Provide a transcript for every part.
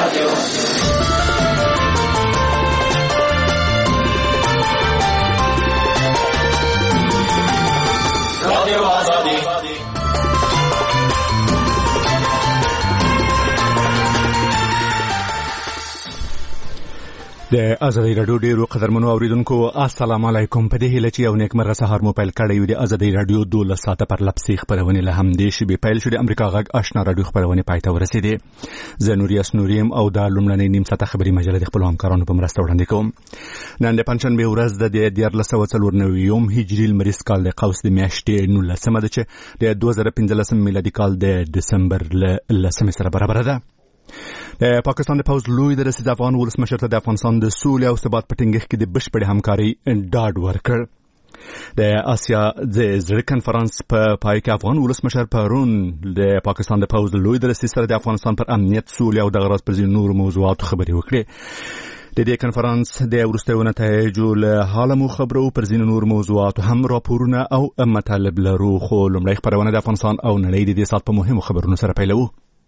د ازادي رادیو ډیرو قدرمنو اوریدونکو السلام علیکم. په دې هیله چې یو نیکمرغه سهار مو پیل کړی وي. د ازادي رادیو 12 ساعته پر لپسې خبرونه له همدې شی پیل شو. د امریکا غږ آشنا رادیو خبرونه پای ته ورسېدې. زه نوریاس نوریم او د لومړنۍ نیم ساعته خبري مجله د خپل همکارانو په مرسته وړاندې کوم. نن د پنځشنبه ورځ د 1494 هجري لمریز کال د قوس د میاشتې 19 ده چې د 2015 میلادي کال د دسمبر ل 10 سره برابر ده. د پاکستان د پوز لوی د رئیس افغان ولسمشر ته د افغانستان د سولې او ثبات په ټینګښت کې د بشپړې همکاري ډاډ ورکړ. د آسیا د زړه کنفرانس په پای کې افغان ولسمشر پرون د پاکستان د پوز لوی د رئیس سره د افغانستان پر امنیت، سولې او د غرض پر ځینو نورو موضوعاتو خبرې وکړې. د دې کنفرانس د وروستیو نتایجو له حاله مو خبرو پر ځینو نورو موضوعاتو هم راپورونه او مطالب لرو، خو لومړی خبرونه د افغانستان او نړۍ د دې ساعت په مهمو خبرونو سره پیلوو.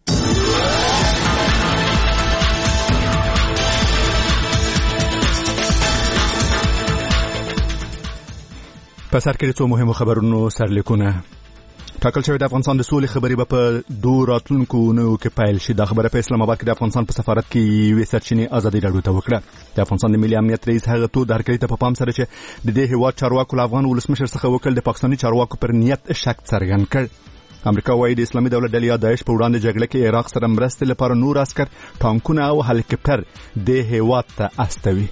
په سر کې څو مهمو خبرونو سرلیکونه. ټاکل شوی د افغانستان د سولې خبرې به په 2 راتلونکو اونیو کې پیل شي. دا خبره په اسلام آباد کې د افغانستان په سفارت کې یوې سرچینې ازادي رادیو ته وکړه. د افغانستان د ملي امنیت رئیس هغه تو د هرکلي ته په پام سره چې د دې هیواد چارواکو له افغان ولسمشر څخه وکړل د پاکستاني چارواکو پر نیت شک څرګند کړ. امریکا وايي د اسلامي دولت ډلې یا داعش په وړاندې جګړه کې عراق سره مرستې لپاره نور عسكر، ټانکونه او هلیکاپټر د هیواد ته استوي.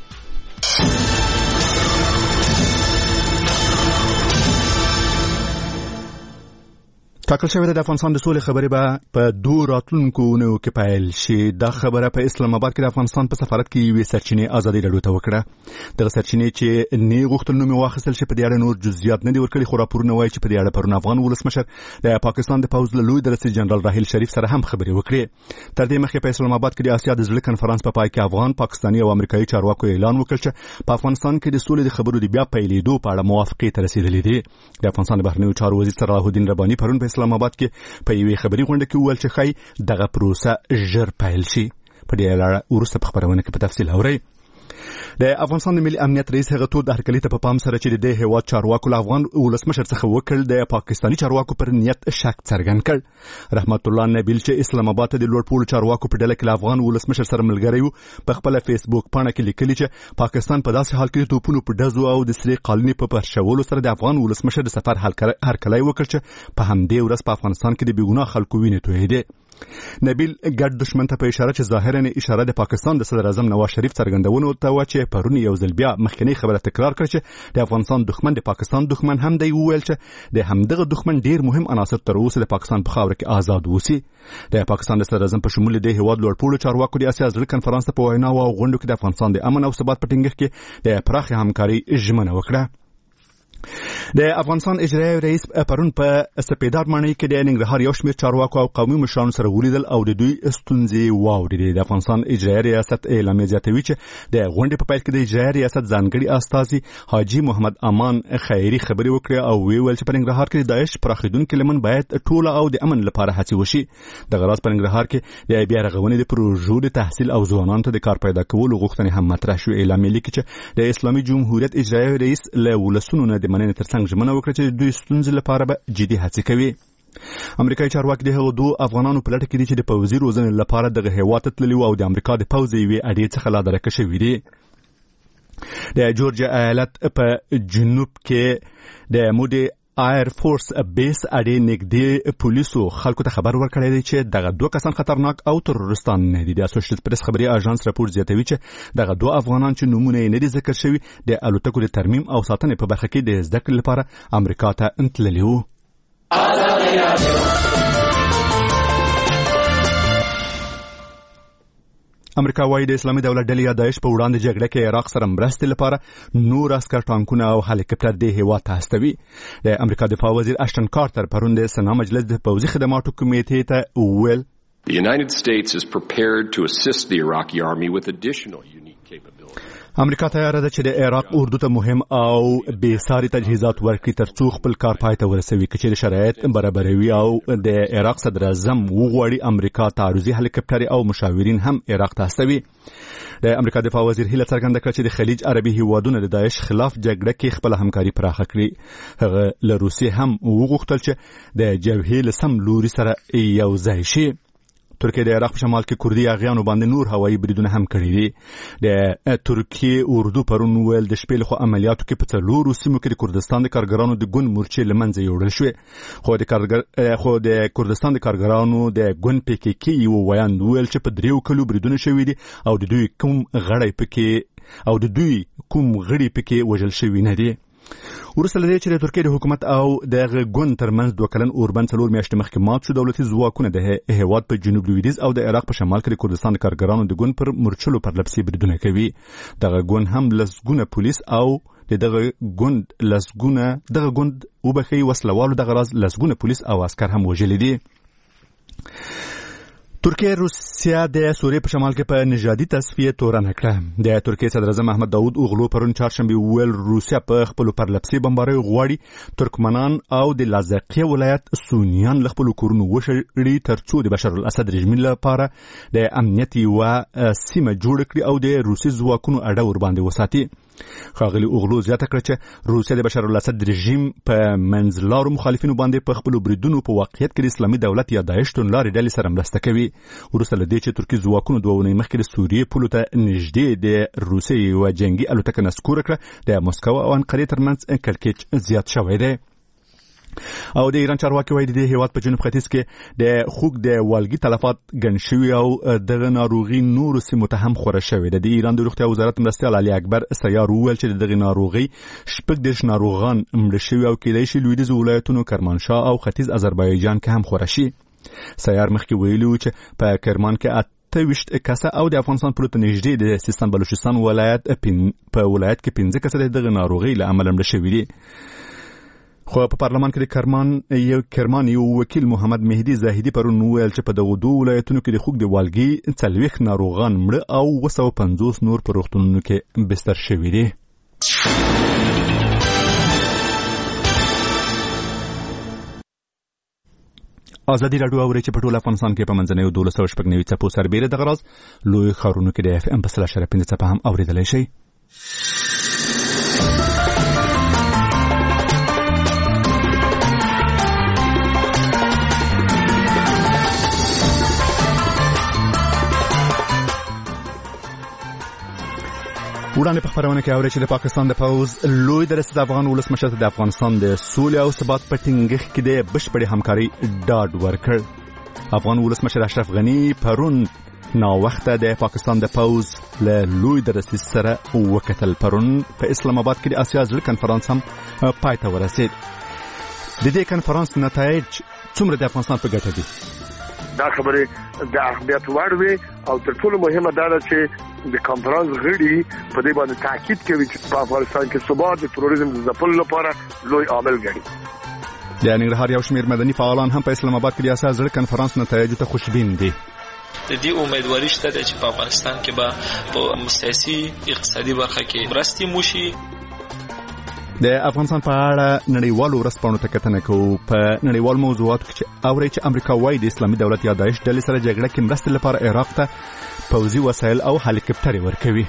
ټاکل شوی د افغانستان د سولې خبرې به په 2 راتلونکو اونیو کې پیل شي. دا خبره په اسلام آباد کې د افغانستان په سفارت کې یوې سرچینې ازادي رادیو ته وکړه. دغه سرچینې چې نه غوښتل نوم واخیستل شي په دې اړه نور جزئیات نه دي ورکړي، خو راپورونه وایي چې په دې اړه پرون افغان ولسمشر د پاکستان د پوز لوی د رئیس جنرال راحیل شریف سره هم خبرې وکړې. تر دې مخکې په اسلام آباد کې د آسیا د زړه کنفرانس په پای کې افغان، پاکستاني او امریکایي چارواکو اعلان وکړ چې په افغانستان کې د سولې د خبرو د بیا پیلېدو په اړه موافقې ته رسیدلې دي. د افغانستان د بهرنیو چارو وزیر صلاح الدین رباني پرون په اسلام آباد کې په یوې خبري غونډه کې وویل چې ښایي دغه پروسه ژر پیل شي. په دې اړه وروسته په خبرونه کې په تفصیل اورئ. د افغانستان د ملي امنیت رئیس هغه تو د هرکلي ته په پام سره چې د دې هیواد چارواکو له افغان ولسمشر څخه وکړل د پاکستاني چارواکو پر نیت شک څرګند کړ. رحمت الله نبیل چې اسلام آباد ته د لوړپوړو چارواکو په ډله کې له افغان ولسمشر سره ملګری و، په خپل فیسبوک پاڼه کې لیکلي چې پاکستان په داسې حال کې د توپونو په ډزو او د سرې قالینې په پرشولو سره د افغان ولسمشر د سفر هرکلی وکړ چې په همدې ورځ په افغانستان کې د بېګناه خلکو وینې تویېدې. نبیل ګډ دشمن ته په اشاره چې ظاهرا اشاره د پاکستان د صدر اعظم نواز شریف څرګندونو ته و چې پرون یو ځل بیا مخکنی خبره تکرار کړ چې د افغانستان دښمن د پاکستان دښمن هم دی. وویل چې د همدغه دښمن ډیر مهم عناصر تر اوسه د پاکستان په خاوره کې آزاد اوسي. د پاکستان د صدر اعظم په شمول د هیواد لوړپوړو چارواکو د آسیا زړه کنفرانس په وینا او غونډو کې د افغانستان د امن او ثبات په ټینګښت کې د پراخ همکاري ژمنه وکړه. د افغانستان اجرایي رئیس پرون په سپیدار ماڼۍ کې د ننګرهار یو شمېر چارواکو او قومي مشرانو سره ولیدل او د دوی ستونزې واورېدې. د افغانستان اجرایي ریاست اعلامیه زیاتوي چې د غونډې په پیل کې د اجرایي ریاست ځانګړي استازي حاجي محمد امان خیري خبرې وکړې او ویل چې په ننګرهار کې د داعش پراخېدونکې لمن باید ټوله او د امن لپاره هڅې وشي. دغه راز په ننګرهار کې د بیا رغونې د پروژو د تحصیل او ځوانانو ته د کار پیدا کولو غوښتنې هم مطرح شوې. اعلامیه لیکي چې د اسلامي جمهوریت اجرایي رئیس له ولسونو نه د مننې ترڅنګ ژمنه وکړه چې دوی ستونزې لپاره به جدي هڅې کوي. امریکایي چارواکي د هغو 2 افغانانو په لټه کې دي چې د پوځي روزنې لپاره دغه هیواد ته تللي او د امریکا د پوځ یوې اډې څخه لا درکه شوي دي. د جورجیا ایالت په جنوب کې د مودي ایر فورس بیس اډې نږدې پولیسو خلکو ته خبر ورکړی دی چې دغه 2 کسان خطرناک او تروریستان نه دي. د اسوسییټډ پریس خبري اژانس راپور زیاتوي چې دغه 2 افغانان چې نومونه یې نه دي ذکر شوي د الوتکو د ترمیم او ساتنې په برخه کې د زده کړې لپاره امریکا ته تللي وو. امریکا وايي د اسلامي دولت ډلې یا داعش په وړاندې جګړه کې عراق سره مرستې لپاره نور عسكر، ټانکونه او هلیکاپټر د هیواد ته استوي. د امریکا دفاع وزیر اشټن کارتر پرون د سنا مجلس د پوځي خدماتو کمیټې ته وویل The United States is prepared to assist the Iraqi army with additional unique capabilities. امریکا تیار ده چې د عراق اردو ته مهم او بې ساري تجهیزات ورکړي ترڅو خپل کار پای ته ورسوي چې د شرایط برابروي او د عراق صدر اعظم وغواړي امریکا تعرضي هلیکاپټر او مشاورین هم عراق ته استوي. د امریکا دفاع وزیر هیله څرګنده کړه چې د خلیج عربي هیوادونو د داعش خلاف جګړه کې خپل همکاري پراخه کړي. هغه له روسیې هم وغوښتل چې د جبهې له سم لوري سره یو ځای شي. ترکیه د عراق په شمال کې کردي اغیانو باندې نور هوایي بریدونه هم کړي دي. د ترکیه اردو پرون ویل د شپې لخوا عملیاتو کې په څلورو سیمو کې د کردستان د کارګرانو د ګوند مورچې له منځه یوړل شوې. خو د کردستان د کارګرانو د ګوند PKK یو ویاند ویل چې په 3 کلو بریدونه شوي دي او د دوی کوم غړي پکې وژل شوي نه دي. ورسره لري چې د ترکیه د حکومت او د ګوند ترمنځ 2 کلن اوربند 4 میاشتې مخکې مات شو. دولتي ځواکونه د هیواد په جنوب لویدیځ او د عراق په شمال کې د کردستان د کارګرانو د ګوند پر مرچلو پرلپسې بریدونه کوي. دغه ګوند هم لسګونه پولیس او دغه ګوند وبخي وسلوالو دغه راز لسګونه پولیس او عسكر هم وژلي دي. ترکیه روسیا د سوریې په شمال کې په نژادي تصفیه تورنه کړه. د ترکیه صدر اعظم احمد داود اوغلو پرون چهارشنبه ویل روسیا په خپل پرلپسې بمبارۍ غواړي ترکمنان او د لازقیه ولایت سونیان له خپل کورونو وشړي ترڅو د بشار الاسد رژیم لپاره د امنیت و سیمه جوړ کړي او د روسي ځواکونو اډه ور باندې وساتي. ښاغلي اوغلو زیاته کړه چې روسیا د بشار الاسد رژیم په منځلارو مخالفینو باندې په خپل بریدونو په واقعیت کې د اسلامي دولت یا داعش تونلارې ډلې سره مرسته کوي. وروسته له دې چې ترکي ځواکونو 2 ونې مخکې د سوریې پولو ته نږدې د روسیې یوه جنګي الوتکه نسکوره کړه، د مسکو او انقرې ترمنځ کړکېچ زیات شوی دی. او د ایران چارواکي وایي د هیواد په جنوب ختیځ کې د خوګ د والګي تلفات ګڼ شوي او دغه ناروغي نورو سیمو ته هم خوره شوې ده. د ایران د روغتیا وزارت مرستیال علي اکبر سیار وویل چې دغه ناروغي 16 ناروغان مړه شوي او کېدای شي لویدیځ ولایتونو کرمانشاه او ختیځ آذربایجان کې هم خوره شي. سیار مخکې ویلي و چې په کرمان کې 28 کسه او د افغانستان په لور نږدې د سیستان بلوچستان ولایت په ولایت کې 15 کسه د دغه ناروغي له امله مړه شوي دي. خو په پارلمان کې د کرمان یو وکیل محمد مهدی زاهدی پرون ویل چې په دغه 2 ولایتونو کې د خوګ د والګي 40 ناروغان مړه او 250 نور په روغتونونو کې بستر شوي دي. ازادي راډیو اوري چې په ټول افغانستان کې په منځنیو 1290 څپو سربېره دغه راز لوی ښارونو کې د FM په 3.5 څپه هم اوریدلی شي. وړاندې په خبرونه کې اوري چې د پاکستان د پوز لوی درست د افغان ولسمشر د افغانستان د سولې او ثبات په ټینګښت کې د بشپړې همکاري ډاډ ورکړ. افغان ولسمشر اشرف غنی پرون ناوخته د پاکستان د پوز له لوی درست سره وکتل. پرون په اسلام آباد کې د آسیا ځل کنفرانس هم پای ته ورسید. د دې کنفرانس نتایج څومره د افغانستان په ګټه دي؟ دا خبره د اهمیت وړ وي او تر ټولو مهمه دا ده چې د کانفرنس غړي په دې باندې تاکید کوي چې په افغانستان کې ثبات د تروریزم د ځپلو لپاره لوی عامل ګڼي. د ننګرهار یو شمېر مدني فعالان هم په اسلام آباد کې د اساس ځل کنفرانس نتایجو ته خوشبین دي. د دې امیدواري شته چې په افغانستان کې به په سیاسي اقتصادي برخه کې مرستې موشي. د افغانستان په اړه نړیوالو ورځپاڼو ته کتنه کوو. په نړیوال موضوعاتو کې اوري چې امریکا وايي د اسلامي دولت یا داعش ډلې سره جګړه کې مرستې لپاره عراق ته پوځي وسایل او هلیکاپټر ورکوي.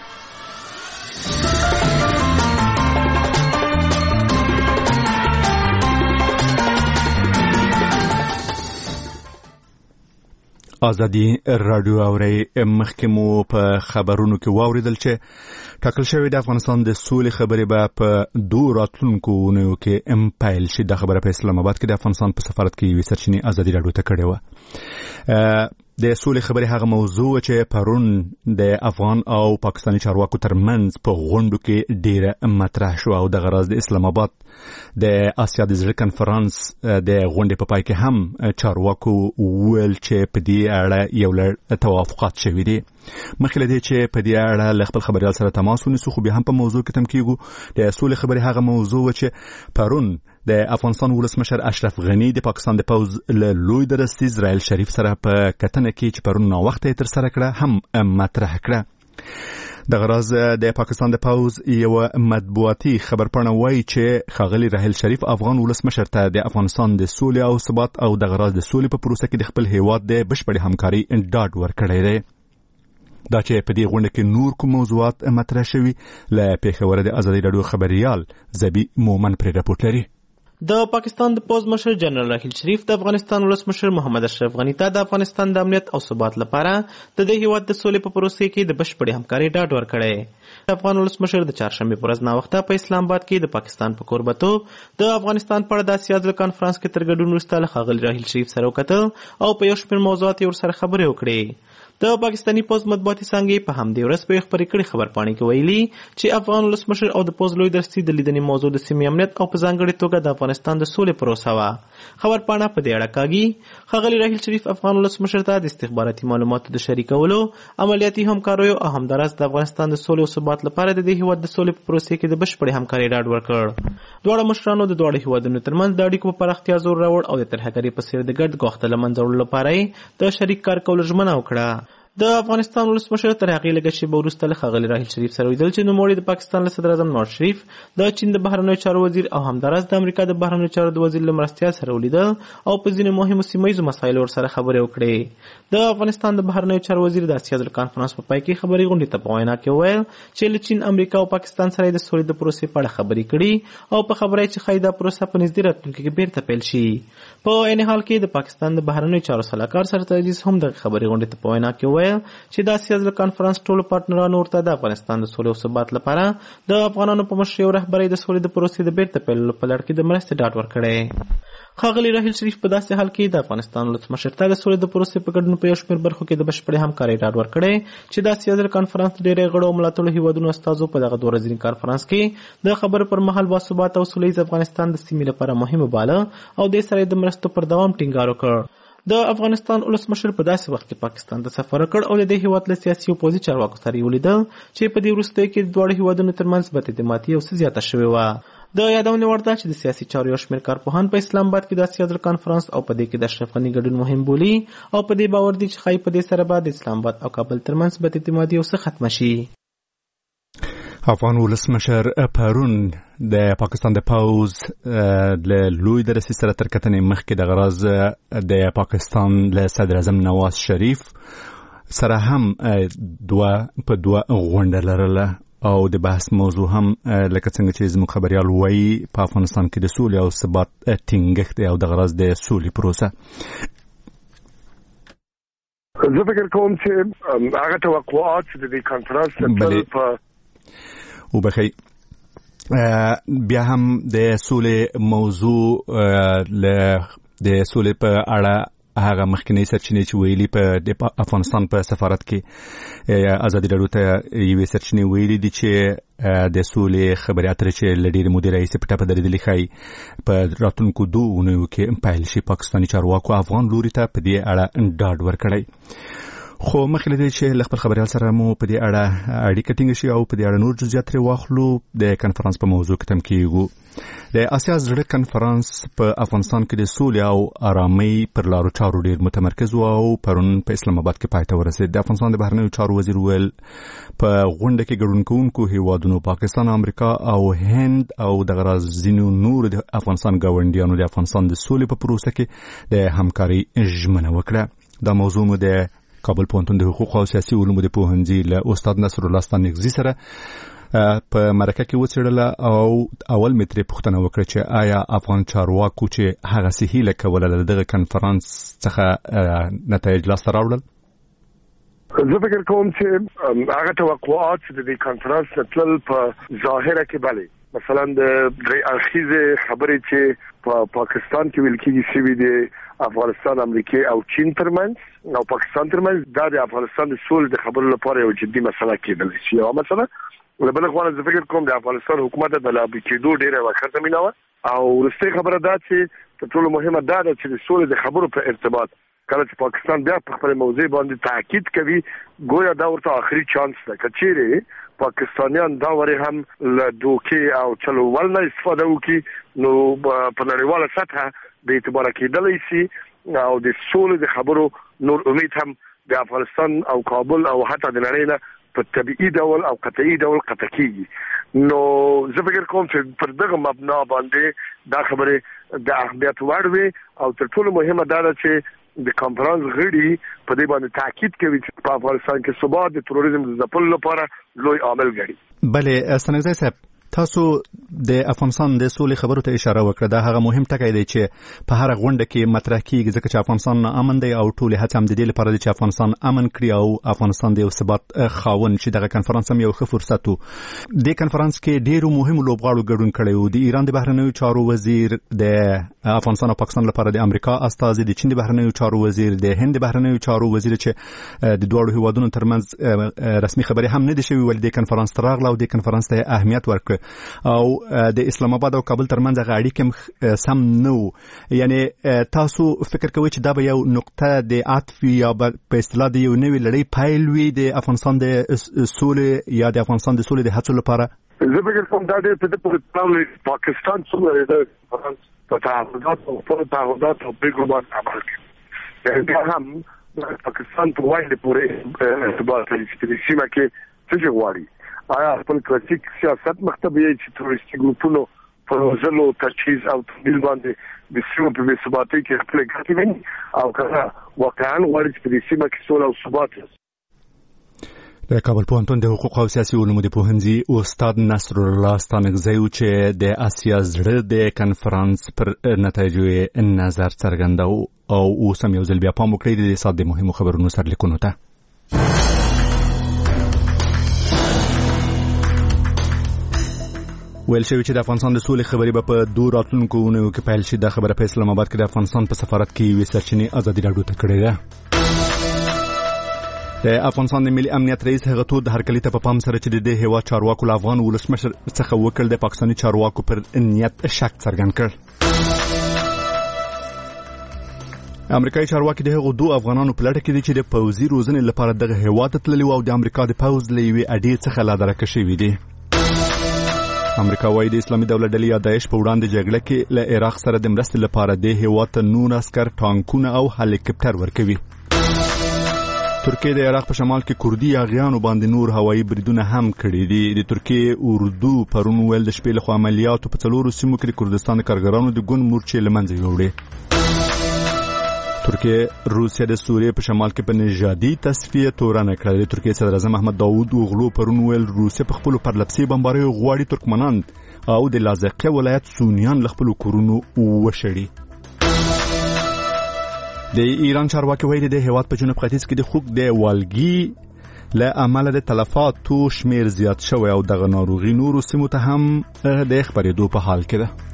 ازادي راډیو اوري. مخکې مو په خبرونو کې واوریدل چې ټاکل شوی د افغانستان د سولې خبرې به په 2 راتلونکو اونیو کې امپایل شي. دا خبره په اسلام آباد کې د افغانستان په سفارت کې یوې سرچینې ازادي راډیو ته کړې وه. د سولې خبرې هغه موضوع چې پرون د افغان او پاکستاني چارواکو ترمنځ په غونډو کې ډیره مطرح شو او د غرض د اسلام آباد د آسیا د زړه کنفرانس د غونډې په پای کې هم چارواکو ویل چې په دې اړه یو لړ توافقات شوي دي. مخکې له دې چې په دې اړه له خپل خبريال سره تماس ونیسو خو بیا هم په موضوع کې تم کېږو. د سولې خبرې هغه موضوع چې پرون د افغانستان ولسمشر اشرف غنی د پاکستان د پوز له لوی درستي اسرائیل شریف سره په کتنه کې چې پرون ناوخته تر سره کړه هم مطرح کړه. د غراز د پاکستان د پوز یو مطبوعاتي خبرپاڼه وایي چې ښاغلي راحیل شریف افغان ولسمشر ته د افغانستان د سولې او ثبات او د غراز د سولې په پروسه کې د خپل هیواد د بشپړې همکاري ډاډ ورکړی دی. دا چې په دې غونډه کې نور کوم موضوعات مطرح شوي له پیښور د ازادي راډیو خبريال زبی مومن پر راپورټ لري. د پاکستان د پوز مشر جنرال راحیل شریف د افغانستان ولسمشر محمد اشرف غنی ته د افغانستان د امنیت او ثبات لپاره د دې هیواد د سولې په پروسه کې د بشپړې همکاري ډاډ ورکړی. افغان ولسمشر د چهارشنبه پر ورځ ناوخته په اسلام آباد کې د پاکستان په کوربتو د افغانستان په اړه د آسیا د کانفرنس کې تر ګډون وروسته له ښاغلي راحیل شریف سره وکتل او په یو شمېر موضوعات یې ورسره خبرې وکړې. د پاکستاني پوز مطبوعاتي څانګې په همدې ورځ په خبرې کړې خبرپاڼې کې ویلي چې افغان ولسمشر او د پوز لوی درستي د لیدنې موضوع د سیمې امنیت او په ځانګړې توګه د افغانستان د سولې پروسه وه. خبرپاڼه په دې اړه کاږي ښاغلي راحیل شریف افغان ولسمشر ته د استخباراتي معلوماتو د شریکولو، عملیاتي همکاریو او همداراز د افغانستان د سولې او ثبات لپاره د دې هیواد د سولې په پروسه کې د بشپړې همکاري ډاډ ورکړ. دواړه مشرانو د دواړو هیوادونو ترمنځ د اړیکو په پراختیا زور راوړ او د ترهګرۍ په څیر د ګډ ګواښ د له منځه وړلو لپاره د شریک کار کولو ژمنه وکړه. د افغانستان ولسمشر تر هغې لږه شېبه وروسته له ښاغلي راحیل شریف سره ولیدل چې نوموړي د پاکستان له صدر اعظم نواز شریف، د چین د بهرنیو چارو وزیر او همداراز د امریکا د بهرنیو چارو د وزیر له مرستیال سره ولیدل او په ځینو مهمو سیمه ییزو مسایلو ورسره خبرې وکړې. د افغانستان د بهرنیو چارو وزیر د آسیا د کانفرنس په پای کې خبري غونډې ته په وینا کې وویل چې له چین، امریکا او پاکستان سره د سولې د پروسې په اړه خبرې کړي او په خبره چې ښایي دا پروسه په نږدې راتلونکي کې بیرته پیل شي. په عین حال کې د پاکستان د بهرنیو چارو سلاکار سرتاج عزیز هم د خبري غونډې ته په وینا کې وویل چې د آسیا د کانفرنس ټولو پارتنرانو ورته د افغانستان د سولې او ثبات لپاره د افغانانو په مشرۍ او رهبرۍ د سولې د پروسې د بیرته پیلولو په لړ کې د مرستې ډاډ ورکړی. ښاغلي راحیل شریف په داسې حال کې د افغانستان ولسمشر ته د سولې د پروسې په ګډون په یو شمېر برخو کې د بشپړې همکارۍ ډاډ ورکړی چې د آسیا د کانفرنس ډېری غړو او ملاتړو هیوادونو استازو په دغه 2 ورځني کانفرنس کې د خبرو پر مهال باثباته او سولیز افغانستان د سیمې لپاره مهم باله او د سره د مرستو پر دوام ټینګار وکړ. د افغانستان ولسمشر په داسې وخت کې پاکستان ته سفر وکړ او د دې هیواد له سیاسي او پوځي چارواکو سره یې ولیدل چې په دې وروستیو کې د دواړو هیوادونو ترمنځ بد اعتمادي او څه زیاته شوې وه. د یادونې وړ ده چې د سیاسي چارو یو شمېر کارپوهان په اسلام آباد کې د آسیا د کانفرنس او په دې کې د اشرف غني ګډون مهم بولي او په دې باور دي چې ښایي په دې سره به د اسلام آباد او کابل ترمنځ بد اعتمادي او څه ختمه شي. افغان ولسمشر پرون د پاکستان د پوز له لوی درسي سره تر کتنې مخکې د غراز د پاکستان له صدر اعظم نواز شریف سره هم دوه غونډه لرله او د بحث موضوع هم لکه څنګه چې زموږ خبريال وایي په افغانستان کې د سولې او ثبات ټینګښت او د غراز د سولې پروسه. زه فکر کوم چې هغه توقعات د دې کانفرنس په وبخي بیا هم د سولې موضوع د سولې په اړه هغه مخکنی سرچینې چې ویلي په افغانستان په سفارت کې ازادي راډیو ته یوې سرچینې ویلي دي چې د سولې خبرې اترې چې له ډېرې مودې راهیسې په ټپه درېدلې ښایي په راتلونکو 2 اونیو کې پیل شي. پاکستاني چارواکو افغان لوري ته په دې اړه ډاډ ورکړی. خو مخکې له دې چې له خپل خبريال سره مو په دې اړه اړیکه ټینګه شي او په دې اړه نور جزئیات ترې واخلو، د کانفرنس په موضوع کې تم کېږو. د آسیا زړه کانفرنس په افغانستان کې د سولې او آرامۍ پر لارو چارو ډېر متمرکز و او پرون په اسلام آباد کې پای ته ورسېد. د افغانستان د بهرنیو چارو وزیر ویل په غونډه کې ګډون کوونکو هیوادونو پاکستان، امریکا او هند او د غراز ځینو نور د افغانستان ګاونډیانو د افغانستان د سولې په پروسه کې د همکارۍ ژمنه وکړه. دا موضوع مو د کابل پوهنتون د حقوق او سیاسي علومو د پوهنځي له استاد نصر الله ستانکزي سره په مرکه کې وڅېړله او اول مې ترې پوښتنه وکړه چې آیا افغان چارواکو چې هغه څه هیله کوله له دغه کنفرانس څخه نتایج لاسته راوړل؟ زه فکر کوم چې هغه توقعات چې د دې کانفرنس تل په ظاهره کې بله مثلا د اخیزه خبرې چې په پاکستان کې ویل کېږي چې د افغانستان، امریکا او چین ترمنځ او پاکستان ترمنځ دا د افغانستان د سولې د خبرو لپاره یو جدي مسله کېدل شي. یو مسله ولبل خو زه فکر کوم د افغانستان حکومت د لابي کېدو ډیره وخت زمينه و او ورسته خبره ده چې ټول مهمه ده چې د سولې د خبرو په ارتباط کله چې پاکستان بیا په خپل موضوع باندې تاکید کوي ګویا دا ورته آخري چانس ده کچېره پاکستانیان دا وری هم له دوکې او چلو ول نه استفاده وکړي نو په نړیواله سطح به اعتبار کېدلی شي او د سولې د خبرو نور امید هم د افغانستان او کابل او حتی د نړۍ نه په طبيعي ډول او قطعي ډول قطع کیږي. نو زه فکر کوم چې پر دغه مبنا باندې دا خبره د اهمیت وړ وي او تر ټولو مهمه دا ده چې د کانفرنس غړي په دې باندې تاکید کوي چې په افغانستان کې ثبات د تروریزم د ځپلو لپاره لوی عامل ګڼي. بله ستنګزی صاحب، تاسو د افغانستان د سولې خبرو ته اشاره وکړه. دا هغه مهم ټکی دی چې په هر غونډه کې مطرح کیږي، ځکه چې افغانستان امن دی او ټول هڅه هم د دې لپاره دی چې افغانستان امن کړي او افغانستان د یو ثبات خاوند شي. دغه کنفرانس هم یو ښه فرصت و. د کنفرانس کې ډیرو مهمو لوبغاړو ګډون کړی و. د ایران د بهرنیو چارو وزیر، د افغانستان او پاکستان لپاره د امریکا استازي، د چین د بهرنیو چارو وزیر، د هند د بهرنیو چارو وزیر، چې د دوه هیوادونو ترمنځ رسمي خبرې هم نه دي شوي، ولې د کنفرانس تراغله او د کنفرانس ته اهمیت ورکړ او د اسلام آباد او کابل ترمنځ هغه اړیکې سم نه وو. یعنی تاسو فکر کوئ چې دا به یو نقطه د عطف یا په اصطلاح د یو نوې لړۍ پیل وي د افغانستان د سولې یا د افغانستان د سولې د هڅو لپاره؟ زه فکر کوم دا ډېر په دې پورې پاکستان څومره د کنفرانس په تعهدات او پیغامات عمل کوي. دا هم پاکستان په وایي پورې ارتباط لري چې د سیمه کې څه غواړي. آیا خپل کلاسیک سیاست مختبه چې تروریستي ګروپونو په وزلو تجهیز او تبدیل باندې د سیمه په ثباتي کې خپل ګټې ویني او کله واقعا غواړي چې د سیمه کې سوله او ثبات وي. د کابل پوهنتون د حقوق او سیاسي علومو د پوهنځي استاد نصر الله ستانکزی چې د آسیا زړه د کنفرانس پر نتایجو نظر څرګنداوه او اوس هم یو ځل بیا پام وکړئ د سات د مهمو خبرونو سرلیکونو ته. ویل شوی چې د افغانستان د سولې خبرې به په 2 راتلونکو اونیو کې پیل شي. دا خبره په اسلام آباد کې د افغانستان په سفارت کې یوې سرچینې ازادي راډیو ته کړې ده. د افغانستان د ملي امنیت رئیس هغه تو د هرکلي ته په پام سره چې د دې هیواد چارواکو له افغان ولسمشر څخه وکړ د پاکستاني چارواکو پر نیت شک څرګند کړ. امریکایي چارواکي د هغو 2 افغانانو په لړ کې دي چې د پوځي روزنې لپاره دغه هیواد ته تللي او د امریکا د پوځ له یوې اډې څخه لادرکه شوي دي. امریکا وايي د اسلامي دولت ډلې یا داعش په وړاندې جګړه کې له عراق سره د مرستې لپاره د هیواد ته 9 عسكر، ټانکونه او هلیکاپټر ورکوي. ترکیه د عراق په شمال کې کردي یاغیانو باندې نور هوایي بریدونه هم کړي دي. د ترکیه اردو پرون ویل د شپې لخوا عملیاتو په 4 سیمو کې د کردستان کارګرانو د ګوند مورچې له منځه یوړې. ترکیه روسیا د سوریې په شمال کې په نژادي تصفیه تورنه کړه. ترکیه صدر اعظم احمد داوود اوغلو پرون ویل روسیا په خپل پرلپسې بمباریو غواړي ترکمنان او د لازقه ولایت سونیان له خپل کورونو وشړي. د ایران چارواکي وایي د هیواد په جنوب ختیځ کې د خوک د والګي له عمله د تلفاتو شمیر زیات شوی او دغه ناروغي نورو سیمو ته هم د خبرېدو په حال کې ده.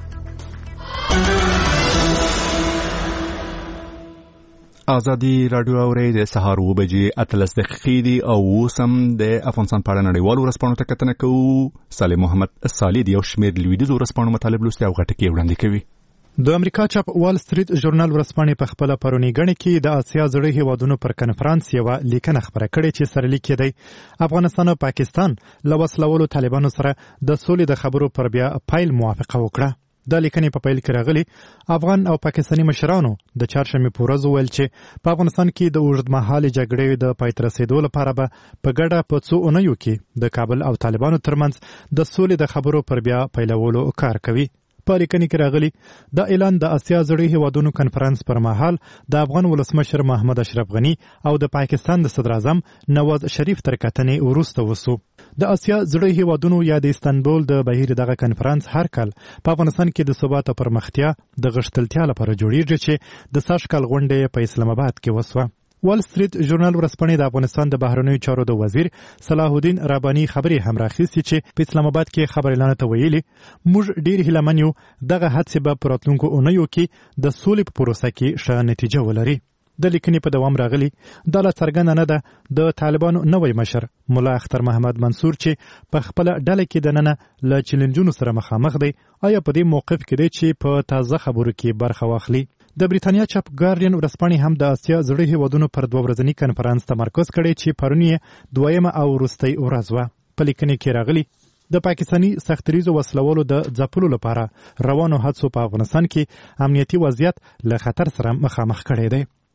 ازادي راډیو اوري د سهار 8:13 دي او وسم د افغانستان په اړه نړیوالو ورځپاڼو ته کتنه کوو. صالح محمد صالح یو شمېر لویدیځو ورځپاڼو مطالب لوستي او غټکي وړاندې کوي. د امریکا چاپ وال سټریټ ژورنال ورځپاڼې په خپل پرونی غړي کې د آسیا زړه هیوادونو پر کنفرانس یو لیکنه خبره کړې چې سرلیک دی افغانستان او پاکستان له وسلوالو طالبانو سره د سولې د خبرو پر بیا پایل موافقه وکړه. د لیکنې په پیل کې راغلي افغان او پاکستاني مشرانو د چهارشنبې په ورځ ویل چې په افغانستان کې د اوږدمهالې جګړې د پای ته رسېدو لپاره به په ګډه په څو اونیو کې د کابل او طالبانو ترمنځ د سولې د خبرو پر بیا پیلولو کار کوي. په لیکنې کې راغلي د اعلان د آسیا زړې هیوادونو کنفرانس پر مهال د افغان ولسمشر محمد اشرف غنی او د پاکستان د صدر اعظم نواز شریف تر کتنې وروسته وسو. د آسیا زړې هیوادونو یا د استانبول د بهیر دغه کنفرانس هر کال په افغانستان کې د ثبات او پرمختیا د غښتلتیا لپاره جوړیږي چې د سږ کال غونډه په اسلام آباد کې وسوه. وال سټریټ ژورنال ورځپاڼې د افغانستان د بهرنیو چارو د وزیر صلاح الدین رباني خبرې هم راخیستې چې په اسلام آباد کې خبر اعلان ته ویلي موږ ډیر هیلهمن یو دغه هڅې به په راتلونکو اونیو کې د سولې په پروسه کې ښه نتیجه ولري. د لیکنې په دوام راغلي دا لا څرګنده نه ده د طالبانو نوی مشر مولا اختر محمد منصور چې په خپل ډله کې د ننه له چیلنجونو سره مخامخ دی آیا په دې موقف کې دی چې په تازه خبرو کې برخه واخلي. د بریتانیا چاپ ګارډین ورځپاڼې هم د آسیا زړې هیوادونو پر 2 ورځني کنفرانس تمرکز کړی چې پرون یې 2مه او وروستۍ ورځ وه. په لیکنې کې راغلي د پاکستاني سختریزو وسلوالو د ځپلو لپاره روانو حادثو په افغانستان کې امنیتي وضعیت له خطر سره مخامخ کړی دی.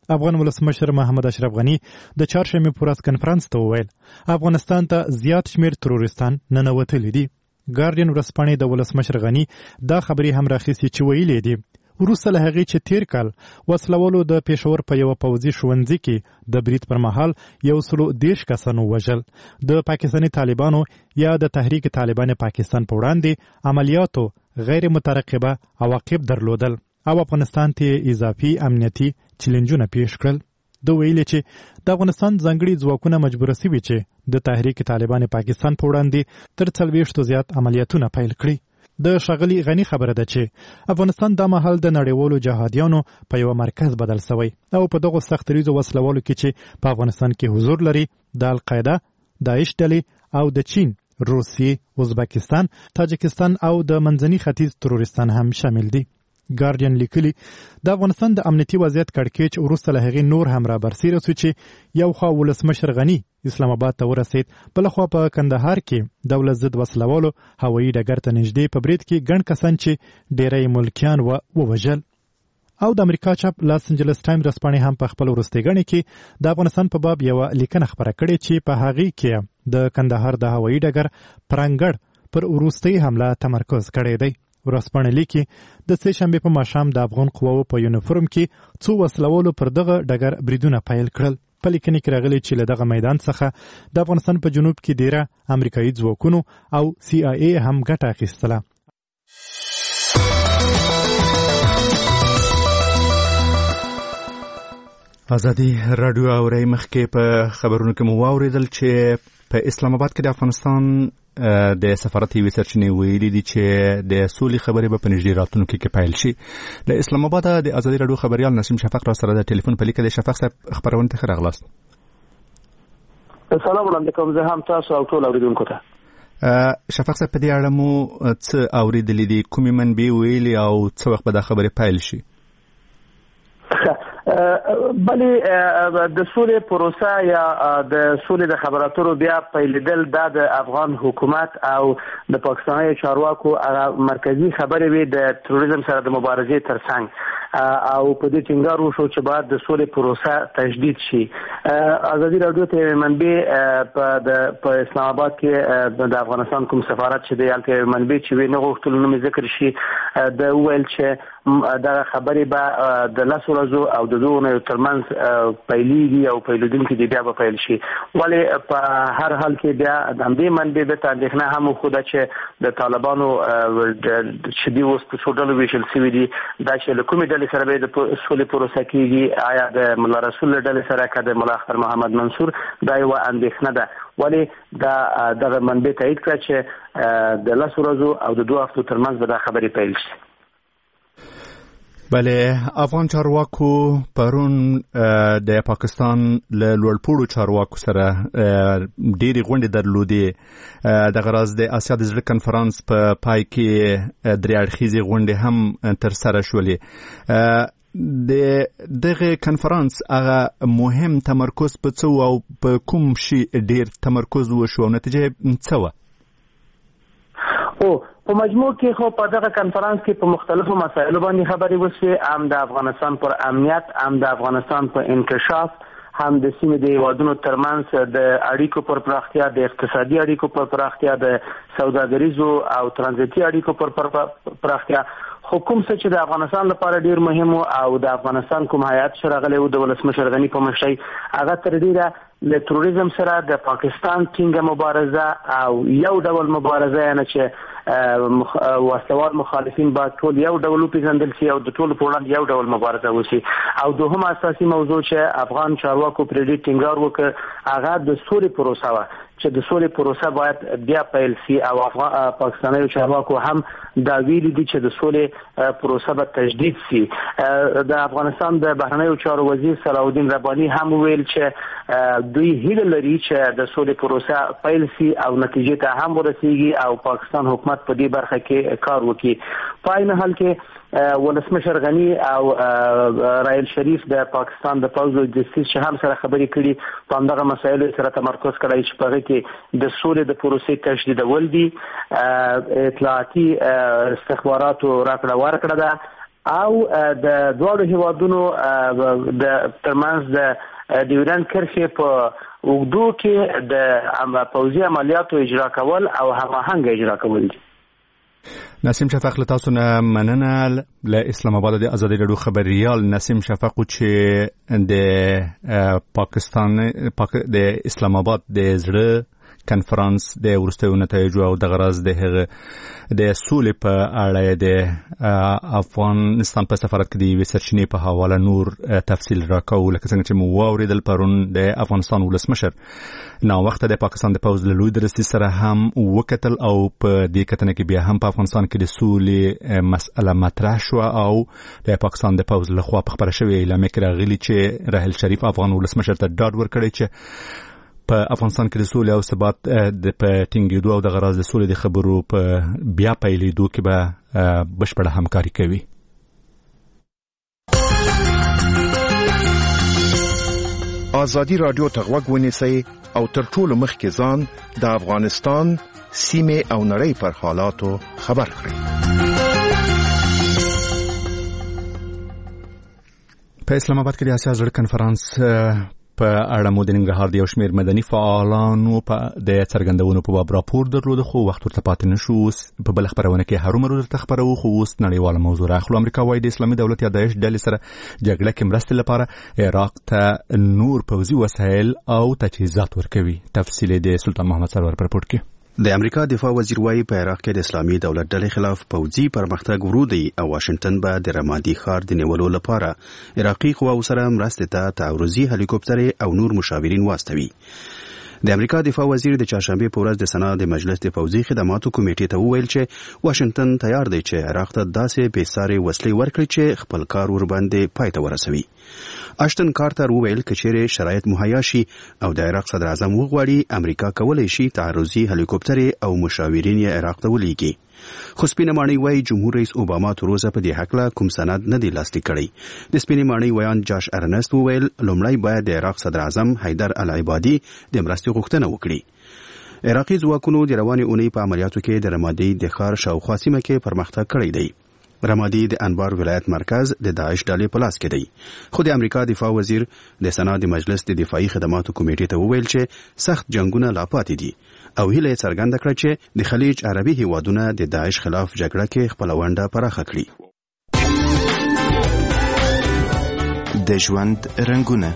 افغان ولسمشر محمد اشرف غنی د چهارشنبه په ورځ کنفرانس ته وویل افغانستان ته زیات شمیر تروریستان ننوتلي دي. ګارډین ورځپاڼې د ولسمشر غنی دا خبرې هم راخیستې چې ویلې دي وروسته له هغې چې تیر کال وسلوالو د پېښور په یوه پوځي ښوونځي کې د برید پر مهال 130 کسانو وژل. د پاکستاني طالبانو یا د تحریک طالبان پاکستان په وړاندې عملیاتو غیر مترقبه عواقب درلودل او افغانستان ته اضافي امنیتي چیلنجونه پیښ کړل. د ویلې چې د افغانستان ځانګړي ځواکونه مجبوره سوي چې د تحریک طالبان پاکستان په وړاندې تر 40 زیات عملیاتونه پیل کړي. د ښاغلي غنی خبره ده چې افغانستان دا مهال د نړیوالو جهادیانو په یو مرکز بدل شوی او په دغه سختریزو وسلوالو کې چې په افغانستان کې حضور لري د القاعده، داعش ډلې او د چین، روسیې، ازبکستان، تاجکستان او د منځني ختیځ تروریستان هم شامل دي. ګارډین لیکلي د افغانستان د امنیتي وضعیت کړکېچ وروسته له هغې نور هم را برسېره سو چې یو خوا ولسمشر غني اسلام آباد ته ورسېد، بله خوا په کندهار کې دولت ضد وسلوالو هوایي ډګر ته نږدې په برید کې ګڼ کسان چې ډېری ملکیان ووژل. او د امریکا چاپ لاس انجلس ټایم ورځپاڼې هم په خپل وروستۍ ګڼې کې د افغانستان په باب یوه لیکنه خپره کړې چې په هغې کې د کندهار د هوایي ډګر پرنګړ پر وروستۍ حمله تمرکز کړی دی. ورځپاڼه لیکي د سې شنبې په ماښام د افغان قواوو په یونیفورم کې څو وسلوالو پر دغه ډګر بریدونه پیل کړل. په لیکنې کې راغلي چې له دغه میدان څخه د افغانستان په جنوب کې ډیره امریکایي ځواکونو او CIA هم ګټه اخیستله. ازادي راډیو اوري مخکې په خبرونو کې مو واوریدل چې په اسلام آباد کې د افغانستان د سفارت یوې سرچینې ویلي دي چې د سولې خبرې به په نږدې راتلونکي کې پیل شي. له اسلام آباد د ازادي راډیو خبريال نسیم شفق را سره د ټلیفون په لیکه د شفق صاحب خبرونه ته راغلاست. السلام علیکم، زه هم تاسو او ټول اوریدونکو ته. شفق صاحب په دې اړه مو څه اوریدلي دي؟ کومې منبع ویلي او څه وخت به دا خبرې پیل شي؟ بلی د سولې پروسه یا د سولې د خبراتو بیا پیلېدل د افغان حکومت او د پاکستاني چارواکو مرکزی خبرې وي د تروریزم سره د مبارزې ترڅنګ او په دې ټینګار وشو چې باید د سولې پروسه تجدید شي. ازادي راډیو ته منبع په اسلام آباد کې د افغانستان کوم سفارت چې د الته منبع چې وي نه غوښتل نوم ذکر شي د ویل چې دا خبرې به د لاسو ورځو او د دوه ترمنځ پیلېږي او پیلېدونکي دی بیا به پیل شي. ولې په هر حال کې بیا د همدې منبع د اندېښنه هم خو ده چې د طالبانو چې دی اوس په څو ډلو ویشل شوي دي دا چې له کومې ډلې سره به د سولې پروسه کېږي، آیا د ملا رسول ډلې سره که د ملا اختر محمد منصور، دا یوه اندېښنه ده. ولې دغه منبع تایید کړه چې د لسو ورځو او د 2 هفتو ترمنځ به دا خبرې پیل شي. بله، افغان چارواکو پرون د پاکستان له لوړپوړو چارواکو سره ډېرې غونډې درلودې. دغه راز د اسیا د زړه کنفرانس په پای کې 3 اړخیزې غونډې هم ترسره شولې. د دغه کنفرانس هغه مهم تمرکز په څه او په کوم شي ډېر تمرکز وشو او نتیجه څه وه؟ په مجموع کې خو په دغه کنفرانس کې په مختلفو مسایلو باندې خبرې وشوې، هم د افغانستان پر امنیت، هم د افغانستان پر انکشاف، هم د سیمې د هیوادونو ترمنځ د اړیکو پر پراختیا، د اقتصادي اړیکو پر پراختیا، د سوداګریزو او ترانزیتي اړیکو پر پراختیا. خو کوم څه چې د افغانستان لپاره ډیر مهم او د افغانستان کوم هیات شراغلی و د ولسمشر غنی په مشرۍ، هغه تر ډیره له تروریزم سره د پاکستان ټینګه مبارزه او یو ډول مبارزه، یعنی چې وسلوال مخالفین با ټول یو ډول وپېژندل شي او د ټولو په وړاندې یو ډول مبارزه وشي. او دوهم اساسي موضوع چې افغان چارواکو پرې ډېر ټینګار وکړ هغه د سولې پروسه وه چې د سولې پروسه باید بیا پیل شي او پاکستاني چارواکو هم دا ویلي دي چې د سولې پروسه به تجدید شي. د افغانستان د بهرنیو چارو وزیر صلاح الدین رباني هم ویل چې دوی هیله لري چې د سولې پروسه پیل شي او نتیجې ته هم ورسیږي او پاکستان حکومت په دې برخه کې کار وکړي. په عین حال کې ولسمشر غنی او رائل شریف د پاکستان د پوځ د جستیس شهام سره خبرې کړي، په همدغه مسایلو سره تمرکز کړی چې په هغه کې د سولې د پروسې تجدیدول دي، اطلاعاتي استخباراتو راکړه ورکړه ده او د دواړو هیوادونو د ترمنځ د ډیورند کرښې په اوږدو کې د پوځي عملیاتو اجرا کول او هماهنګ اجرا کول دي. نسیم شفق له تاسو نه مننه. له اسلام آباد د ازادي راډیو خبريال نسیم شفق چې د پاکستان د اسلام آباد د زړه کنفرانس د ورستیو نتایجو او د غرض د هغه د سولې په اړه د افغانستان په سفارت کې د وسرچینې په حواله نور تفصیل راکاو. لکه څنګه چې مو واوریدل پرون د افغانستان ولسمشر نو وخت د پاکستان د پوز له لوی درستي سره هم وکتل او په دې کتنه کې بیا هم په افغانستان کې د سولې مسأله مطرح شو او د پاکستان د پوز له خوا په خبره شوې اعلان کړه غلي چې راحل شریف افغان ولسمشر ته ډاډ ورکړي چې په افغانستان کې د سولې او ثبات د پټینګېدو او د غرض د سولې د خبرو په بیا پیلېدو کې به بشپړه همکاري کوي. ازادي رادیو ته غوږ ونیسئ او تر ټولو مخکې ځان د افغانستان سیمې او نړۍ پر حالاتو خبر کړئ. په اسلام آباد کې د اسیا زړه کنفرانس په اړه مو د ننګرهار د یو شمېر مدني فعالانو په د څرګندونو په باب راپور درلود، خو وخت ورته پاتې نشو. په بل خبرونه کې هرومرو درته خبرو، خو اوس نړیواله موضوع راخلو. امریکا وايي د اسلامي دولت یا داعش ډلې سره جګړه کې مرستې لپاره عراق ته نور پوځي وسایل او تجهیزات ورکوي. تفصیل د سلطان محمد سرور پر رپورت کې. د امریکا دفاع وزیر وايي په عراق کې د اسلامي دولت ډلې خلاف پوځي پرمختګ ورو دی او واشنگټن به د رمادي ښار د نیولو لپاره عراقي قواو سره مرستې ته تعرضي هلیکوپټرې او نور مشاورین واستوي. د امریکا دفاع وزیر د چهارشنبه په ورځ د سنا د مجلس د پوځي خدماتو کمیټې ته وویل چې واشنگټن تیار دی چې عراق ته داسې بېسارې وسلې ورکړي چې خپل کار ورباندې پای ته ورسوي. اشتن کارتر وویل که چیرې شرایط مهیا شي او د عراق صدر اعظم وغواړي امریکا کولی شي تعرضي هلیکوپټرې او مشاورین یې عراق ته ولیږي. خو سپینه ماڼۍ وايي جمهور رئیس اوباما تر اوسه په دې هکله کوم سند نه دی لاسلیک کړی. د سپینې ماڼۍ ویان جاش ارنست وویل لومړی باید د عراق صدر اعظم حیدر العبادي د مرستې غوښتنه وکړي. عراقي ځواکونو د روانې اونۍ په عملیاتو کې د رمادي د ښار شاوخوا سیمه کې پرمختګ کړی دی. رمادي د انبار ولایت مرکز د داعش ډلې په لاس کې دی. خو د امریکا دفاع وزیر د سنا د مجلس د دفاعي خدماتو کمیټې ته وویل چې سخت جنگونه لا پاتې دي او هیله یې څرګنده کړه چې د خلیج عربي هیوادونه د داعش خلاف جګړه کې خپل ونډه پراخه کړي. د ژوند رنگونه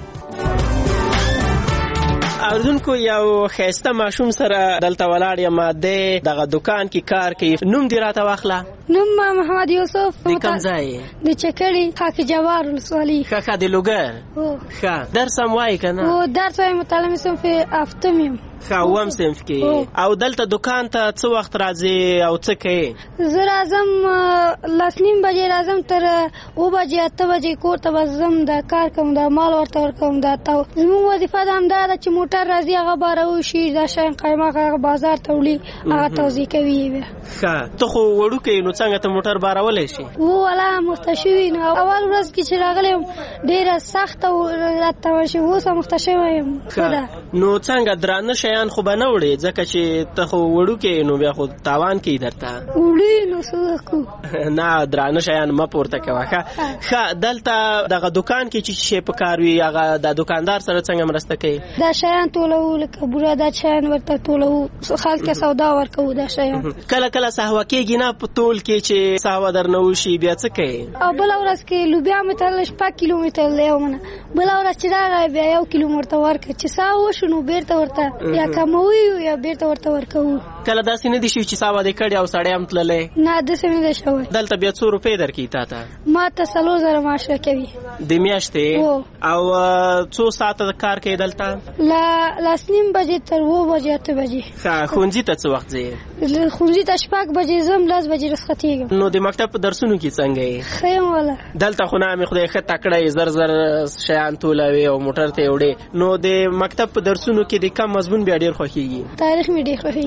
اردوونکو یو خیسته ماشوم سره دلته ولاړ یم، دغه دکان کې کار کوي. نوم دې راته واخله. نوم محمد یوسف. د کوم ځای؟ د چکړې خاک جوار ولسوالي. ښه د لوګر. ښه درس هم وایي که نه؟ درس وایم، متعلم صنف هفتم یم. ښه اووم صنف کې. او دلته دکان ته څه وخت راځې او څه کوې؟ زه راځم 9:30 بجې راځم، تر 9 بجې 8 بجې کور ته به ځم، د کار کوم، د مال ورته ورکوم. زموږ وظیفه دا همدا ده چې موټر راځي هغه به راوشي، دا شیان قیماق هغه بازار ته وړي، هغه توزیع کوي. ښه ته خو وړوکی نو څنګه ته موټر بارولی شي؟ والا مخته شوي نو اول ورځ کې چې راغلی یم ډېره سخته راته شي، اوس هم مخته شوی یم. نو څنګه درانه شیان خو به نه وړې ځکه چې ته خو وړوکی نو بیا خو تاوان کوي درته. وړي نو څه وکړو؟ نه درانه شیان مه پورته کوه. ښه دلته دغه دکان کې چې شی په کار وي هغه د دکاندار سره څنګه مرسته کوي؟ دا شیان ټولوو، لکه بوره دا شیان ورته ټولوو، خلک ته سودا ورکوو. دا شیان کله کله سهوه کېږي نه په ټول کې چې سهوه درنه وشي بیا څه کوي؟ او بله ورځ کې لوبیا مې تړله 6 کیلومتر دی یو منه، بله ورځ چې راغی بیا 1 کیلو ورته ورکړه، چې ساه وشو نو بیرته ورته یا کموي یا بیرته ورته ورکوو. کله داسې نه دي شوي چې سهوه دې کړې او سړی هم تللی؟ نه داسې نه دی شوی. دلته بیا څو روپۍ درکوي تا ته؟ ما ته 4000 معاش راکوي د میاشتې. او څو ساعته کار کوي دلته؟ له 9:30 بجې تر 9 بجې 8 بجې. ښه ښوونځي ته څه وخت ځې؟ ښوونځي ته 6 بجې ځم، 10 بجې رخصتېږم. نو د مکتب په درسونو کې څنګه یې؟ ښه یم والا. دلته خو نه مې خدای ښه تکړه یې، زر زر شیان ټولوې او موټر ته یې وړې. نو د مکتب په درسونو کې د کوم مضمون بیا ډېر خوښېږي؟ تاریخ مې ډېر خوښېږي.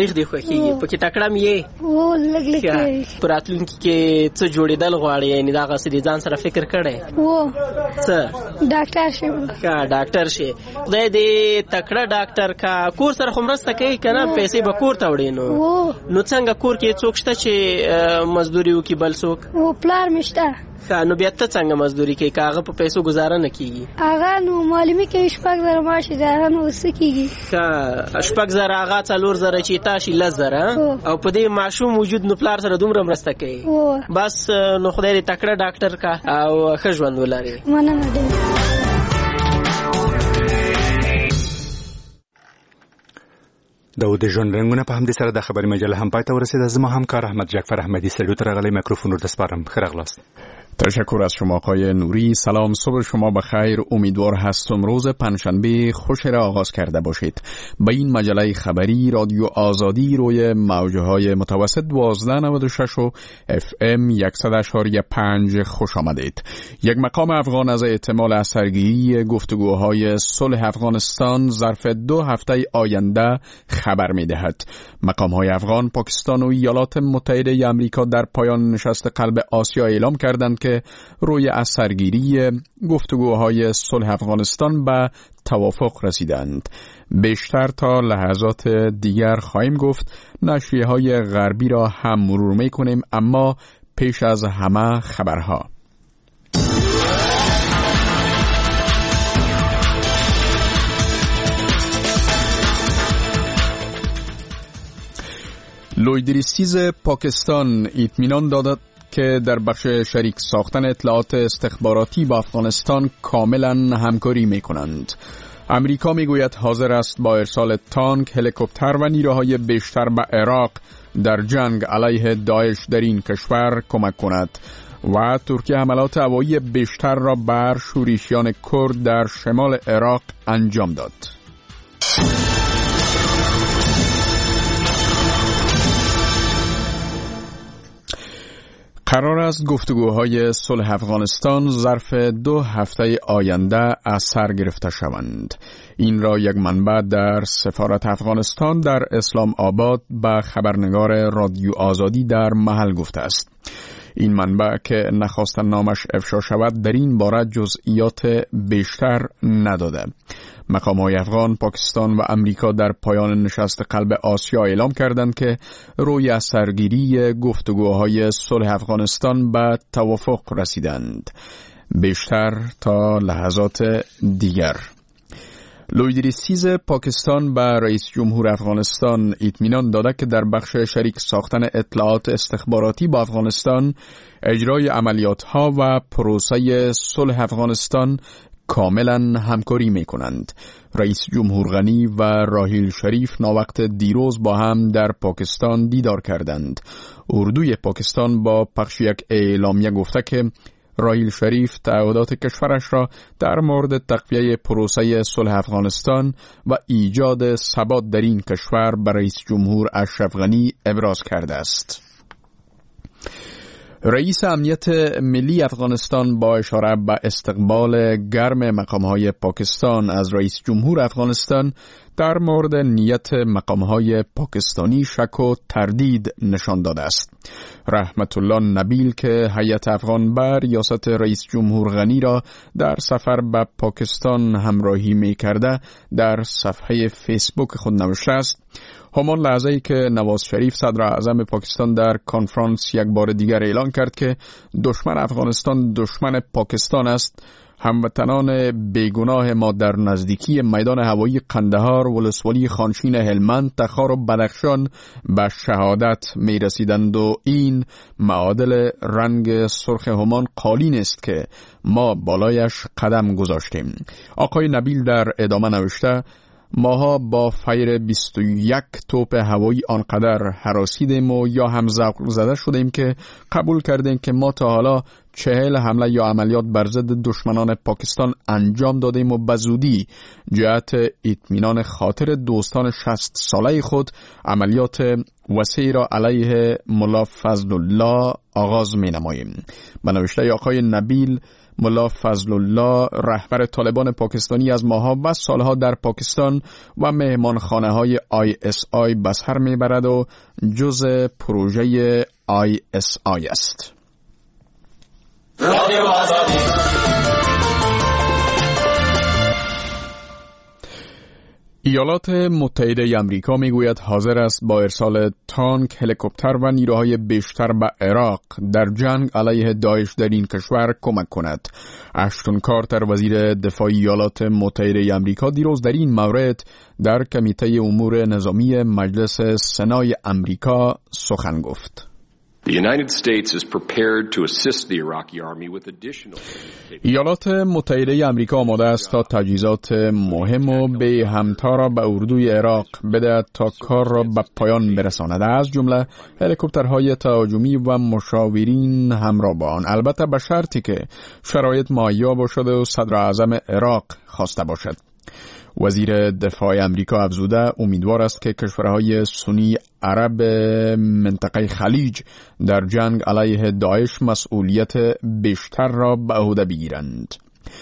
تاریخ دی خوښیږي پکې تکړه مې او لګ پراتلونکي کې څه جوړېدل غواړي یعنی دا غسې ځان سره فکر کړي او څه ډاکټر شم ډاکټر شي خدای دې تکړه ډاکټر کا کور سره خمرسته کوي کنه پیسې به کور ته وړي نو څنګه کور کې څوک شته چې مزدوري وکي بل څوک او پلار مشته نو بیا ته څنګه مزدوري کوي کاغه په پیسو گزاره نه کیږي هغه نو معلومي کې شپږ زره معاش ده نو وسکیږي شپږ زره هغه 4 زره چې تاسو 10 زره او په دې معشوم وجود نو پلار سره دومره مرسته کوي بس نو خدای دې تکړه ډاکټر کا او ښه ژوند ولري مننه ډېر د ژوند رنګونه په همدې سره د خبري مجله هم پای ته ورسېده. زما همکار احمد جعفر احمدی سلوت رغلی میکروفون رو دسپارم. خیر اغلاست. تشکر از شما آقای نوری. سلام، صبح شما بخیر. امیدوار هستم روز پنجشنبه خوش را آغاز کرده باشید. به این مجله خبری رادیو آزادی روی موجهای متوسط 1296 و FM 100.5 خوش آمدید. یک مقام افغان از احتمال اثرگیری گفتگوهای صلح افغانستان ظرف 2 هفته آینده خبر می دهد. مقام‌های افغان، پاکستان و ایالات متحده آمریکا در پایان نشست قلب آسیا اعلام کردند که روی اثرگیری گفتگوهای صلح افغانستان به توافق رسیدند. بیشتر تا لحظات دیگر خواهیم گفت. نشریه‌های غربی را هم مرور می‌کنیم، اما پیش از همه خبرها. لویدریسیز پاکستان اطمینان دادد که در بخش شریک ساختن اطلاعات استخباراتی با افغانستان کاملا همکاری می کنند. امریکا می گوید حاضر است با ارسال تانک، هلیکوپتر و نیروهای بیشتر به عراق در جنگ علیه داعش در این کشور کمک کند و ترکیه حملات هوایی بیشتر را بر شورشیان کرد در شمال عراق انجام داد. قرار است گفتگوهای صلح افغانستان ظرف 2 هفته آینده از سر گرفته شوند. این را یک منبع در سفارت افغانستان در اسلام آباد به خبرنگار رادیو آزادی در محل گفته است. این منبع که نخواستن نامش افشا شود در این باره جزئیات بیشتر نداده. مقام‌های افغان، پاکستان و امریکا در پایان نشست قلب آسیا اعلام کردند که روی اثرگیری گفتگوهای صلح افغانستان به توافق رسیدند. بیشتر تا لحظات دیگر. لویدریسیز پاکستان به رئیس جمهور افغانستان اطمینان داده که در بخش شریک ساختن اطلاعات استخباراتی با افغانستان، اجرای عملیات‌ها و پروسه صلح افغانستان کاملا همکاری می کنند. رئیس جمهور غنی و راحیل شریف ناوقت دیروز با هم در پاکستان دیدار کردند. اردوی پاکستان با پخش یک اعلامیه گفته که راحیل شریف تعهدات کشورش را در مورد تقویه پروسه صلح افغانستان و ایجاد ثبات در این کشور به رئیس جمهور اشرف غنی ابراز کرده است. رئیس امنیت ملی افغانستان با اشاره به استقبال گرم مقام‌های پاکستان از رئیس جمهور افغانستان در مورد نیت مقام‌های پاکستانی شک و تردید نشان داده است. رحمت الله نبیل که هیئت افغان بر ریاست رئیس جمهور غنی را در سفر به پاکستان همراهی می‌کرده در صفحه فیسبوک خود نوشته است: همان لحظه‌ای که نواز شریف صدر اعظم پاکستان در کنفرانس یک بار دیگر اعلان کرد که دشمن افغانستان دشمن پاکستان است، هموطنان بیگناه ما در نزدیکی میدان هوایی قندهار، ولسوالی خانشین هلمند، تخار و بدخشان به شهادت می رسیدند و این معادل رنگ سرخ همان قالین است که ما بالایش قدم گذاشتیم. آقای نبیل در ادامه نوشته: ماها با فیر 21 توپ هوایی آنقدر هراسیدیم و یا هم ذوق زده شدیم که قبول کردیم که ما تا حالا 40 حمله یا عملیات بر ضد دشمنان پاکستان انجام دادیم و به زودی جهت اطمینان خاطر دوستان 60 ساله خود عملیات وسیع را علیه ملا فضل الله آغاز می نماییم. به نوشته آقای نبیل، ملا فضل الله رهبر طالبان پاکستانی از ماها و سالها در پاکستان و مهمانخانه های ISI به سر میبرد و جزء پروژه ISI است. ایالات متحده آمریکا میگوید حاضر است با ارسال تانک، هلیکوپتر و نیروهای بیشتر به عراق در جنگ علیه داعش در این کشور کمک کند. اشتون کارتر وزیر دفاع ایالات متحده آمریکا دیروز در این مورد در کمیته امور نظامی مجلس سنای آمریکا سخن گفت. The United States is prepared to assist the Iraqi army with additional. ایالات متحده آمریکا آماده است تا تجهیزات مهم و به همتا را به اردوی عراق بدهد تا کار را به پایان برساند، از جمله هلیکوپترهای تهاجمی و مشاورین همراه با آن، البته به شرطی که شرایط مهیا باشد و صدر اعظم عراق خواسته باشد. وزیر دفاع آمریکا افزوده امیدوار است که کشورهای سنی عرب منطقه خلیج در جنگ علیه داعش مسئولیت بیشتر را به عهده بگیرند.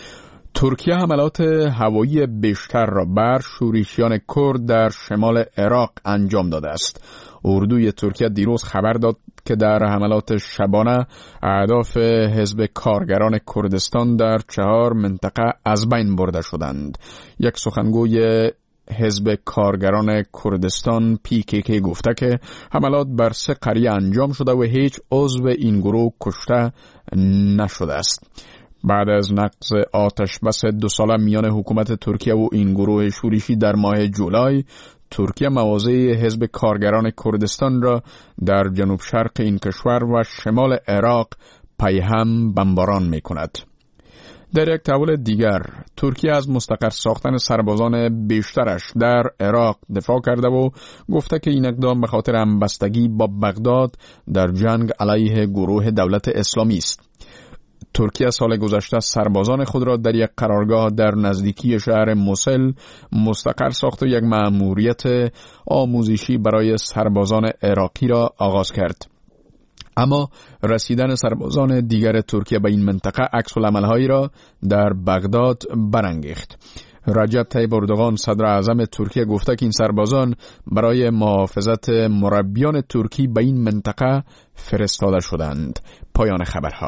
ترکیه حملات هوایی بیشتر را بر شورشیان کرد در شمال عراق انجام داده است. اردوی ترکیه دیروز خبر داد که در حملات شبانه اهداف حزب کارگران کردستان در 4 منطقه از بین برده شدند. یک سخنگوی حزب کارگران کردستان PKK گفته که حملات بر 3 قریه انجام شده و هیچ عضو این گروه کشته نشده است. بعد از نقض آتش بس 2 ساله میان حکومت ترکیه و این گروه شورشی در ماه جولای، ترکیه مواضع حزب کارگران کردستان را در جنوب شرق این کشور و شمال عراق پیهم بمباران می کند. در یک تحول دیگر، ترکیه از مستقر ساختن سربازان بیشترش در عراق دفاع کرده و گفته که این اقدام به خاطر همبستگی با بغداد در جنگ علیه گروه دولت اسلامی است. ترکیه سال گذشته سربازان خود را در یک قرارگاه در نزدیکی شهر موسل مستقر ساخت و یک مأموریت آموزشی برای سربازان عراقی را آغاز کرد. اما رسیدن سربازان دیگر ترکیه به این منطقه عکس‌العمل‌هایی را در بغداد برانگیخت. رجب طیب اردوغان صدر اعظم ترکیه گفته که این سربازان برای محافظت مربیان ترکی به این منطقه فرستاده شدند. پایان خبرها.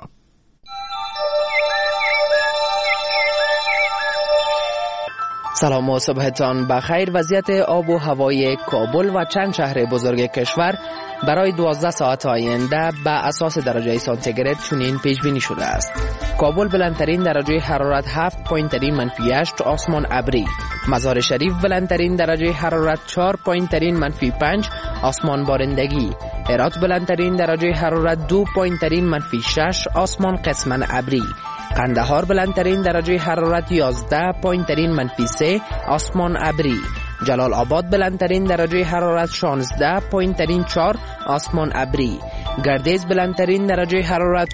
سلام و صبحتان بخیر. وضعیت آب و هوای کابل و چند شهر بزرگ کشور برای 12 ساعت آینده به اساس درجه سانتیگراد چنین پیش بینی شده است. کابل بلندترین درجه حرارت 7.8 آسمان ابری. مزار شریف بلندترین درجه حرارت 4.5 آسمان بارندگی. هرات بلندترین درجه حرارت 2.6 آسمان قسما ابری. قندهار بلندترین درجه حرارت 11.3 آسمان ابری. جلال آباد بلندترین درجه حرارت 16.4 آسمان ابری. گردیز بلندترین درجه حرارت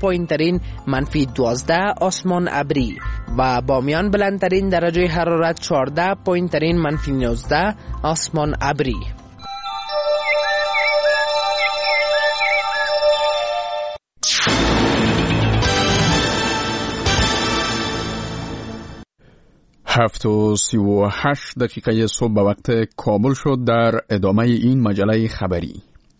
4.12 آسمان ابری و بامیان بلندترین درجه حرارت 14.19 آسمان ابری. هفت و 38 دقیقه صبح به وقت کابل شد. در ادامه این مجله خبری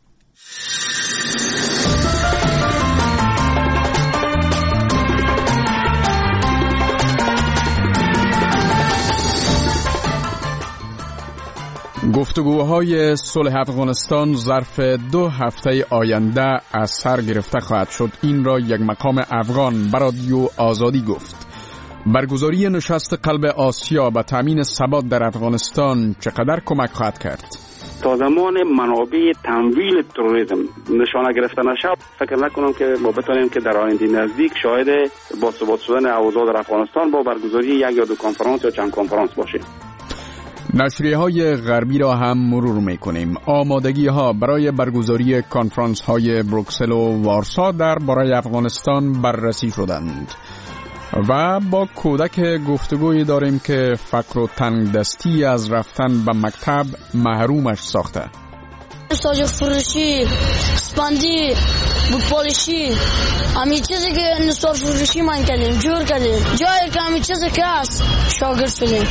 گفتگوهای صلح افغانستان ظرف 2 هفته آینده از سر گرفته خواهد شد. این را یک مقام افغان به رادیو آزادی گفت. برگزاری نشست قلب آسیا به تامین ثبات در افغانستان چقدر کمک خواهد کرد؟ تا زمان منابع تمویل تروریسم نشانه گرفته نشه، فکر نکنم که ما بتونیم که در آینده نزدیک شاهد باثبات شدن اوضاع در افغانستان با برگزاری 1 یا 2 کنفرانس یا چند کنفرانس باشیم. نشریه‌های غربی را هم مرور می‌کنیم. آمادگی‌ها برای برگزاری کنفرانس‌های بروکسل و وارسا درباره افغانستان بررسی شدند. و با کودک گفتگویی داریم که فقر و تنگدستی از رفتن به مکتب محرومش ساخته. ساج فروشی، سپندی، بودپالشی، همین چیزی که نصار فروشی من کردیم، جور کردیم. جایی که همین چیزی که هست شاگرد شدیم.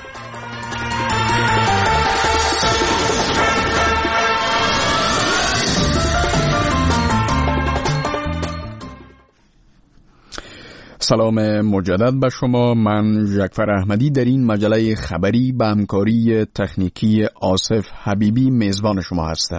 سلام مجدد به شما. من جعفر احمدی در این مجله خبری به همکاری تکنیکی آصف حبیبی میزبان شما هستم.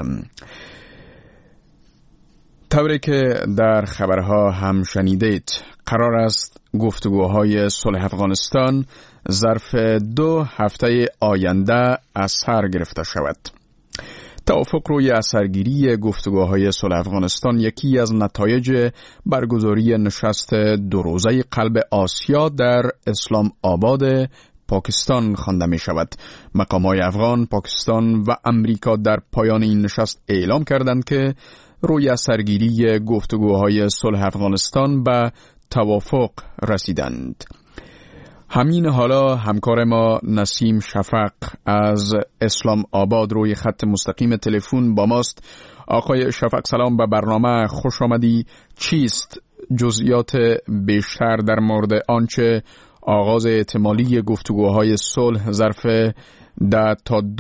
طوری که در خبرها هم شنیدید، قرار است گفتگوهای صلح افغانستان ظرف 2 هفته آینده از سر گرفته شود. توافق روی اثرگیری گفتگوهای صلح افغانستان یکی از نتایج برگزاری نشست 2 روزه قلب آسیا در اسلام آباد پاکستان خوانده می شود. مقام‌های افغان، پاکستان و امریکا در پایان این نشست اعلام کردند که روی اثرگیری گفتگوهای صلح افغانستان به توافق رسیدند. همین حالا همکار ما نسیم شفق از اسلام آباد روی خط مستقیم تلفن با ماست. آقای شفق سلام به برنامه، خوش آمدی. چیست جزئیات بیشتر در مورد آنچه آغاز احتمالی گفتگوهای صلح ظرف 10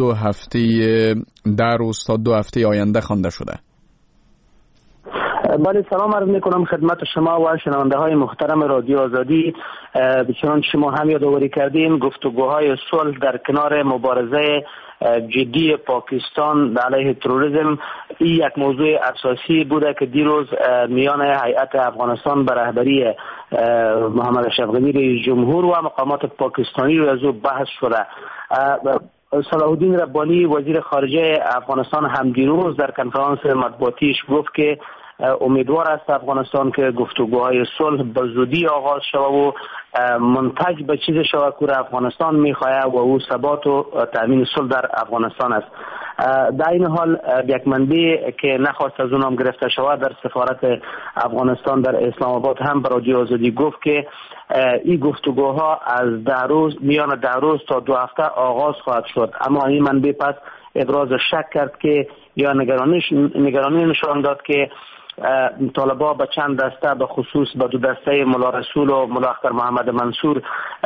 روز تا 2 هفته آینده خوانده شده؟ بله، سلام عرض میکنم خدمت شما و شنونده های محترم رادیو آزادی. چنان شما هم یادآوری کردین، گفتگوهای صلح در کنار مبارزه جدی پاکستان علیه تروریسم این یک موضوع اساسی بوده که دیروز میان هیئت افغانستان به رهبری محمد اشرف غنی رئیس جمهور و مقامات پاکستانی رو از او بحث شده. صلاح الدین ربانی وزیر خارجه افغانستان هم دیروز در کنفرانس مطبوعاتیش گفت که امیدوار است افغانستان که گفتگوهای صلح به زودی آغاز شود و منتج به چیز شود که افغانستان میخواهد و او ثبات و تامین صلح در افغانستان است. در این حال یک منبع که نخواست از اونم گرفته شود در سفارت افغانستان در اسلام آباد هم به رادیو آزادی گفت که این گفتگوها از 10 روز میان 10 روز تا 2 هفته آغاز خواهد شد. اما این منبع پس ابراز شک کرد که یا نگرانی نشان داد که طالبا به چند دسته، به خصوص به 2 دسته ملا رسول و ملا اختر محمد منصور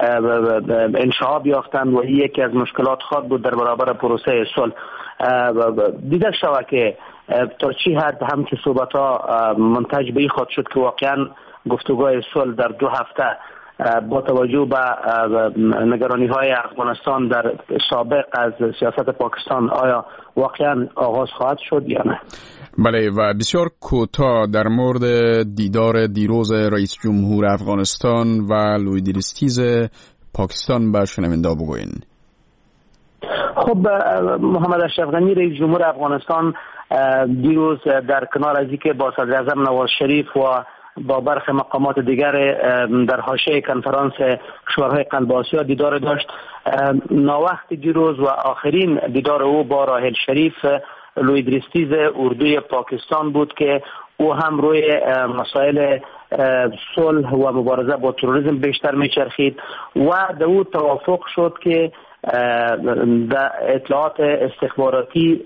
انشعاب یافتند و این یکی از مشکلات خود بود در برابر پروسه صلح. دیده شود که تا چی حد هم که صحبت ها منتج به این خواهد شد که واقعا گفتگوهای صلح در 2 هفته با توجه به نگرانی های افغانستان در سابق از سیاست پاکستان آیا واقعا آغاز خواهد شد یا نه؟ بله، و بسیار کوتاه در مورد دیدار دیروز رئیس جمهور افغانستان و لویدریستیز پاکستان به شنونده بگوین. خب، محمد اشرف غنی رئیس جمهور افغانستان دیروز در کنار از اینکه با صدر اعظم نواز شریف و با برخی مقامات دیگر در حاشیه کنفرانس کشورهای قلب آسیا دیدار داشت. ناوقت دیروز و آخرین دیدار او با راحل شریف لویدریستیز اردوی پاکستان بود که او هم روی مسائل صلح و مبارزه با تروریسم بیشتر میچرخید و در او توافق شد که در اطلاعات استخباراتی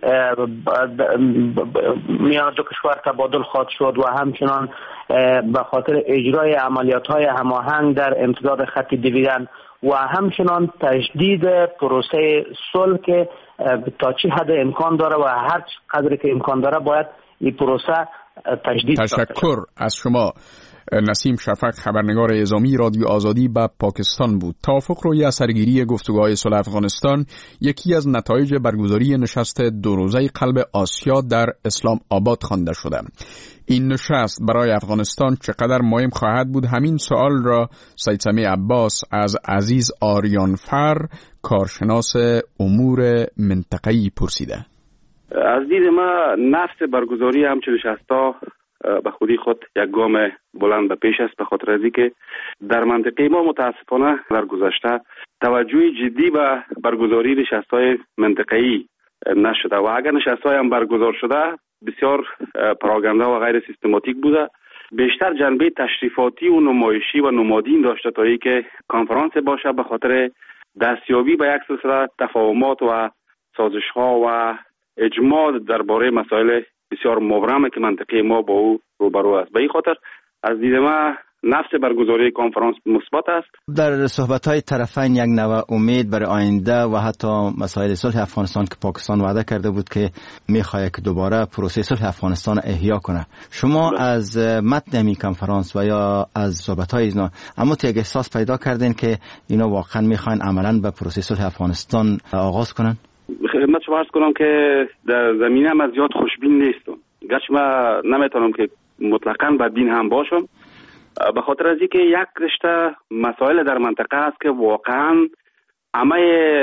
میان 2 کشور تبادل خواهد شد و همچنان به خاطر اجرای عملیات‌های هماهنگ در امتداد خط دیویدن و همچنان تجدید پروسه صلح که تا چه حد امکان داره و هر قدر که امکان داره باید این پروسه تجدید. تشکر از شما. نسیم شفق، خبرنگار اعزامی رادیو آزادی به پاکستان بود. توافق روی اثرگیری گفتگوهای صلح افغانستان یکی از نتایج برگزاری نشست 2 روزه قلب آسیا در اسلام آباد خوانده شده. این نشست برای افغانستان چقدر مهم خواهد بود؟ همین سوال را سید سمیع عباس از عزیز آریانفر، کارشناس امور منطقه‌ای پرسیده. از دید ما نفس برگزاری همچون نشست‌ها به خودی خود یک گام بلند به پیش است، به خاطر از اینکه در منطقه ما متاسفانه در گذشته توجه جدی به برگزاری نشست‌های منطقه‌ای نشده و اگر نشست‌های هم برگزار شده بسیار پراگنده و غیر سیستماتیک بوده. بیشتر جنبه تشریفاتی و نمایشی و نمادین داشته تا ای که کنفرانس باشه به خاطر دستیابی به یک سلسله تفاهمات و سازش‌ها و اجماع درباره مسائل بسیار مبرم که منطقه ما با او روبرو است. به این خاطر از دید من نفس برگزاری کنفرانس مثبت است. در صحبت‌های طرفین یک نوع امید برای آینده و حتی مسائل صلح افغانستان که پاکستان وعده کرده بود که می‌خواهد که دوباره پروسه صلح افغانستان احیا کنه. شما از متن این کنفرانس و یا از صحبت‌های اینا اما یک احساس پیدا کردین که اینا واقعا می‌خواین عملاً به پروسه صلح افغانستان آغاز کنن؟ خدمت شما عرض کنم که در زمینه من زیاد خوشبین نیستم. گرچه من نمیتونم که مطلقاً بدبین هم باشم، به خاطر از اینکه یک رشته مسائل در منطقه است که واقعا همه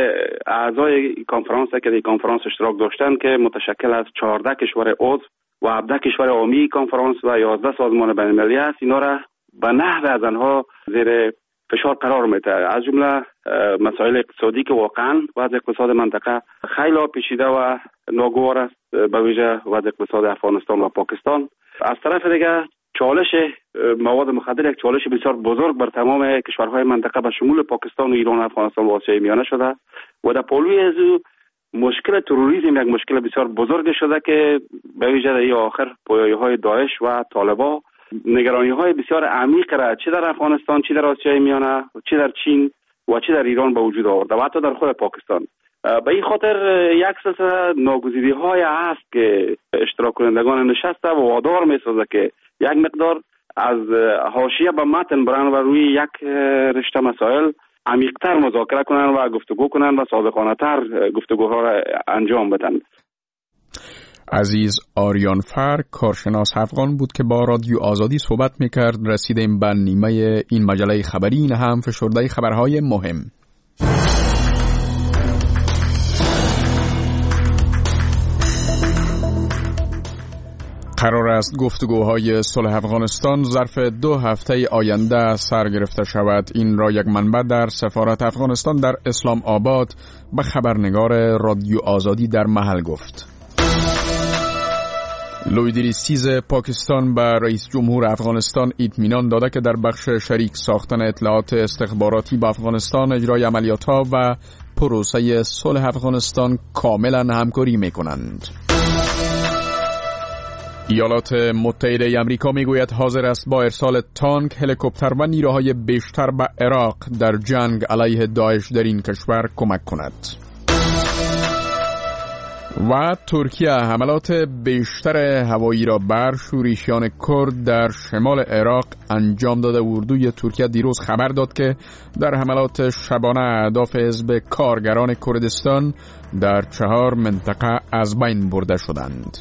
اعضای کنفرانس که در کنفرانس اشتراک داشتن که متشکل از 14 کشور عضو و 17 کشور عامی کنفرانس و 11 سازمان بین المللی است، اینا را به نحو از آنها زیر فشار قرار میده. از جمله مسائل اقتصادی که واقعا وضع اقتصاد منطقه خیلی پیچیده و ناگوار است، به ویژه وضع اقتصاد افغانستان و پاکستان. از طرف دیگه چالش مواد مخدر یک چالش بسیار بزرگ بر تمام کشورهای منطقه به شمول پاکستان و ایران و افغانستان و آسیای میانه شده و در پلوی از مشکل تروریسم یک مشکل بسیار بزرگ شده که به ویژه در آخر پایه‌های داعش و طالبان نگرانی‌های بسیار عمیق را چه در افغانستان، چه در آسیای میانه، چه در چین و چه در ایران به وجود آورده و حتی در خود پاکستان. به این خاطر یک سلسله ناگزیری‌های هست که اشتراک کنندگان نشسته و وادار می‌سازه که یک مقدار از حاشیه به متن برن و روی یک رشته مسائل عمیق‌تر مذاکره کنن و گفتگو کنن و صادقانه‌تر گفتگوها را انجام بدن. عزیز آریان فر کارشناس افغان بود که با رادیو آزادی صحبت میکرد. رسیدیم به نیمه این مجله خبری، این هم فشرده خبرهای مهم. قرار است گفتگوهای صلح افغانستان ظرف 2 هفته آینده سر گرفته شود. این را یک منبع در سفارت افغانستان در اسلام آباد به خبرنگار رادیو آزادی در محل گفت. لویدریستیز پاکستان به رئیس جمهور افغانستان اطمینان داده که در بخش شریک ساختن اطلاعات استخباراتی با افغانستان، اجرای عملیات‌ها و پروسه صلح افغانستان کاملا همکاری می‌کنند. ایالات متحده آمریکا میگوید حاضر است با ارسال تانک، هلیکوپتر و نیروهای بیشتر به عراق در جنگ علیه داعش در این کشور کمک کند. و ترکیه حملات بیشتر هوایی را بر شورشیان کرد در شمال عراق انجام داده. اردوی ترکیه دیروز خبر داد که در حملات شبانه اهداف حزب کارگران کردستان در 4 منطقه از بین برده شدند.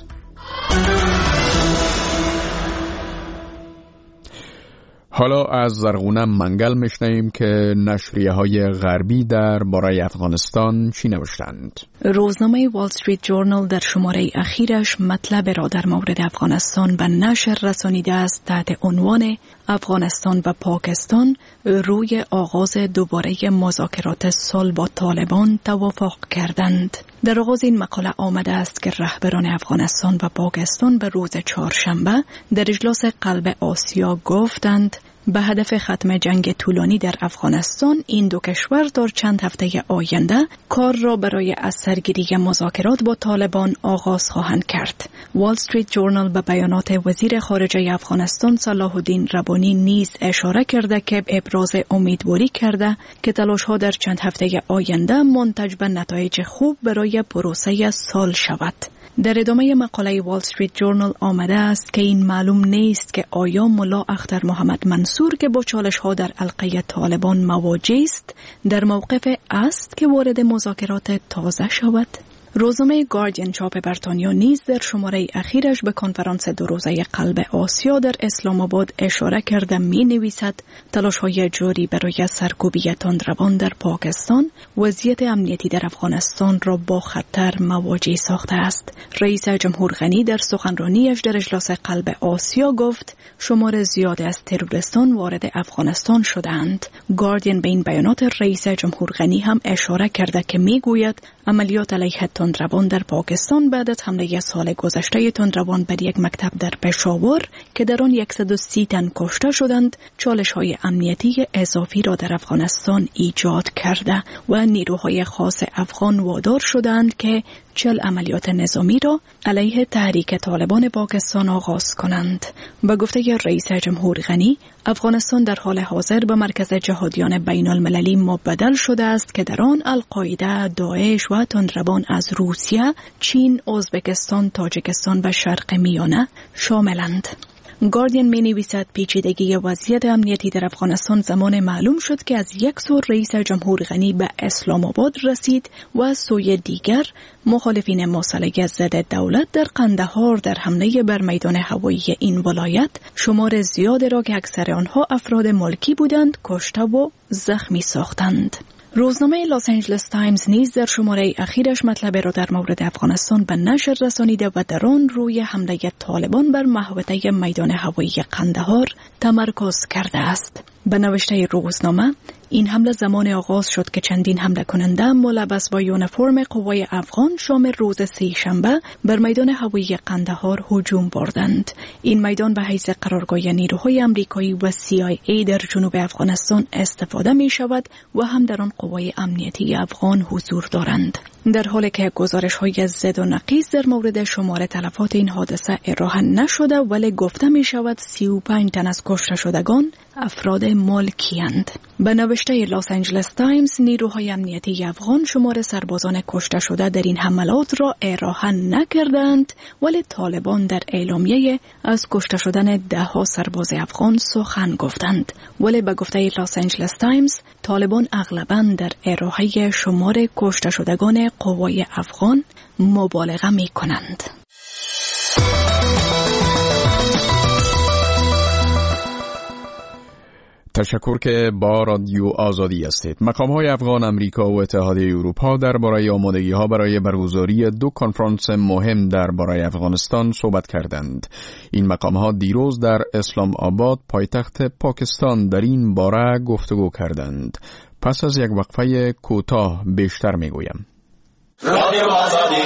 حالا از زرغونه منگل میشنویم که نشریه های غربی در باره افغانستان چی نوشتند. روزنامه وال استریت جورنال در شماره اخیرش مطلب را در مورد افغانستان به نشر رسانیده است تحت عنوان افغانستان و پاکستان روی آغاز دوباره مذاکرات صلح با طالبان توافق کردند. در آغاز این مقاله آمده است که رهبران افغانستان و پاکستان به روز چهارشنبه در اجلاس قلب آسیا گفتند به هدف ختم جنگ طولانی در افغانستان این دو کشور در چند هفته آینده کار را برای از سرگیری مذاکرات با طالبان آغاز خواهند کرد. وال استریت جورنال به بیانات وزیر خارجه افغانستان صلاح الدین ربانی نیز اشاره کرده که ابراز امیدواری کرده که تلاش‌ها در چند هفته آینده منتج به نتایج خوب برای پروسه صلح شود. در ادامه مقاله وال استریت جورنال آمده است که این معلوم نیست که آیا ملا اختر محمد منصور که با چالش‌ها در حلقه طالبان مواجه است در موقف است که وارد مذاکرات تازه شود. روزنامه گاردین چاپ بریتانیا نیز در شماره اخیرش به کنفرانس 2 روزه قلب آسیا در اسلام آباد اشاره کرده می‌نویسد تلاش‌های جاری برای سرکوبی تندروان در پاکستان وضعیت امنیتی در افغانستان را با خطر مواجه ساخته است. رئیس جمهور غنی در سخنرانیش در اجلاس قلب آسیا گفت شمار زیادی از تروریستان وارد افغانستان شدند. گاردین به این بیانات رئیس جمهور غنی هم اشاره کرده که میگوید عملیات علیه تندروان در پاکستان بعد از حمله سال گذشته تندروان بر یک مکتب در پشاور که در آن 130 تن کشته شدند چالش‌های امنیتی اضافی را در افغانستان ایجاد کرده و نیروهای خاص افغان وادار شدند که 40 عملیات نظامی را علیه تحریک طالبان پاکستان آغاز کنند. به گفته رئیس جمهور غنی افغانستان در حال حاضر به مرکز جهادیان بین المللی مبدل شده است که در آن القاعده، داعش و تندروان از روسیه، چین، ازبکستان، تاجیکستان و شرق میانه شاملند. گاردین می نویسد پیچیدگی وضعیت امنیتی در افغانستان زمان معلوم شد که از یک سو رئیس جمهور غنی به اسلام آباد رسید و از سوی دیگر مخالفین مصالحه ضد دولت در قندهار در حمله بر میدان هوایی این ولایت شمار زیادی را که اکثر آنها افراد ملکی بودند کشته و زخمی ساختند. روزنامه لاس آنجلس تایمز نیز در شماره اخیرش مطلب را در مورد افغانستان به نشر رسانیده و در آن روی حمله طالبان بر محوطه میدان هوایی قندهار تمرکز کرده است. به نوشته روزنامه این حمله زمان آغاز شد که چندین حمله کننده ملبس با یونیفرم قوای افغان شام روز سه‌شنبه بر میدان هوایی قندهار هجوم بردند. این میدان به حیث قرارگاه نیروهای آمریکایی و CIA در جنوب افغانستان استفاده می شود و هم در آن قوای امنیتی افغان حضور دارند. در حالی که گزارش‌های ضد و نقیض در مورد شمار تلفات این حادثه ارائه نشده ولی گفته می شود 35 تن از کشته شدگان افراد ملکی‌اند. به نوشته لاس آنجلس تایمز نیروهای امنیتی افغان شمار سربازان کشته شده در این حملات را ارائه نکردند ولی طالبان در اعلامیه از کشته شدن 10 سرباز افغان سخن گفتند. ولی به گفته لاس آنجلس تایمز طالبان اغلباً در ارائه شمار کشته شدگان قوای افغان مبالغه می کنند. تشکر که با رادیو آزادی هستید. مقام‌های افغان، امریکا و اتحادیه اروپا درباره آمادگی‌ها برای برگزاری 2 کنفرانس مهم درباره افغانستان صحبت کردند. این مقام‌ها دیروز در اسلام آباد پایتخت پاکستان در این باره گفتگو کردند. پس از یک وقفه کوتاه بیشتر میگویم. رادیو آزادی.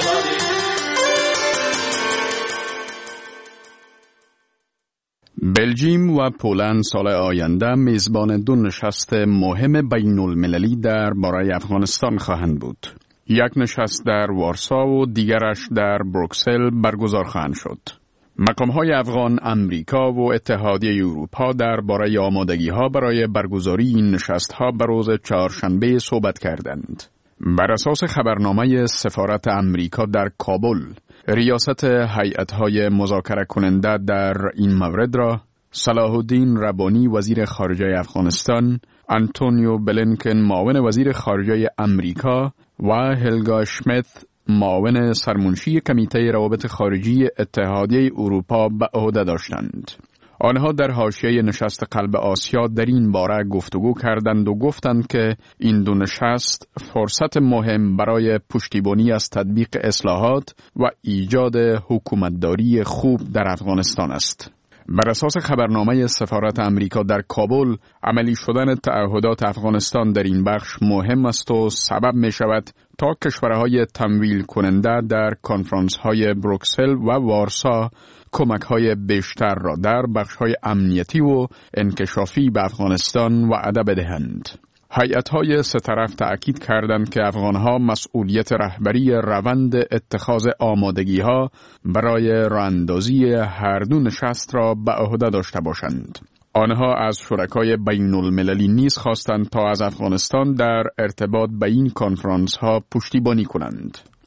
بلژیم و پولند سال آینده میزبان 2 نشست مهم بین المللی درباره افغانستان خواهند بود. یک نشست در وارسا و دیگرش در بروکسل برگزار خواهند شد. مقام‌های افغان، امریکا و اتحادیه اروپا درباره آمادگی‌ها برای برگزاری این نشست‌ها به روز چهارشنبه صحبت کردند. بر اساس خبرنامه سفارت امریکا در کابل، ریاست هیئت‌های مذاکره کننده در این مورد را صلاح الدین ربانی وزیر خارجه افغانستان، آنتونیو بلینکن معاون وزیر خارجه امریکا و هلگا شمیت معاون سرمنشی کمیته روابط خارجی اتحادیه اروپا به عهده داشتند. آنها در حاشیه نشست قلب آسیا در این باره گفتگو کردند و گفتند که این 2 نشست فرصت مهم برای پشتیبانی از تطبیق اصلاحات و ایجاد حکومتداری خوب در افغانستان است. بر اساس خبرنامه سفارت امریکا در کابل، عملی شدن تعهدات افغانستان در این بخش مهم است و سبب می شود تا کشورهای تمویل کننده در کنفرانس‌های بروکسل و وارسا کمک‌های بیشتر را در بخش‌های امنیتی و انکشافی به افغانستان وعده بدهند. هیئت‌های 3 طرف تأکید کردند که افغان‌ها مسئولیت رهبری روند اتخاذ آمادگی‌ها برای راه‌اندازی هر 2 نشست را به عهده داشته باشند. آنها از شرکای بین المللی نیز خواستند تا از افغانستان در ارتباط به این کنفرانس‌ها پشتیبانی کنند.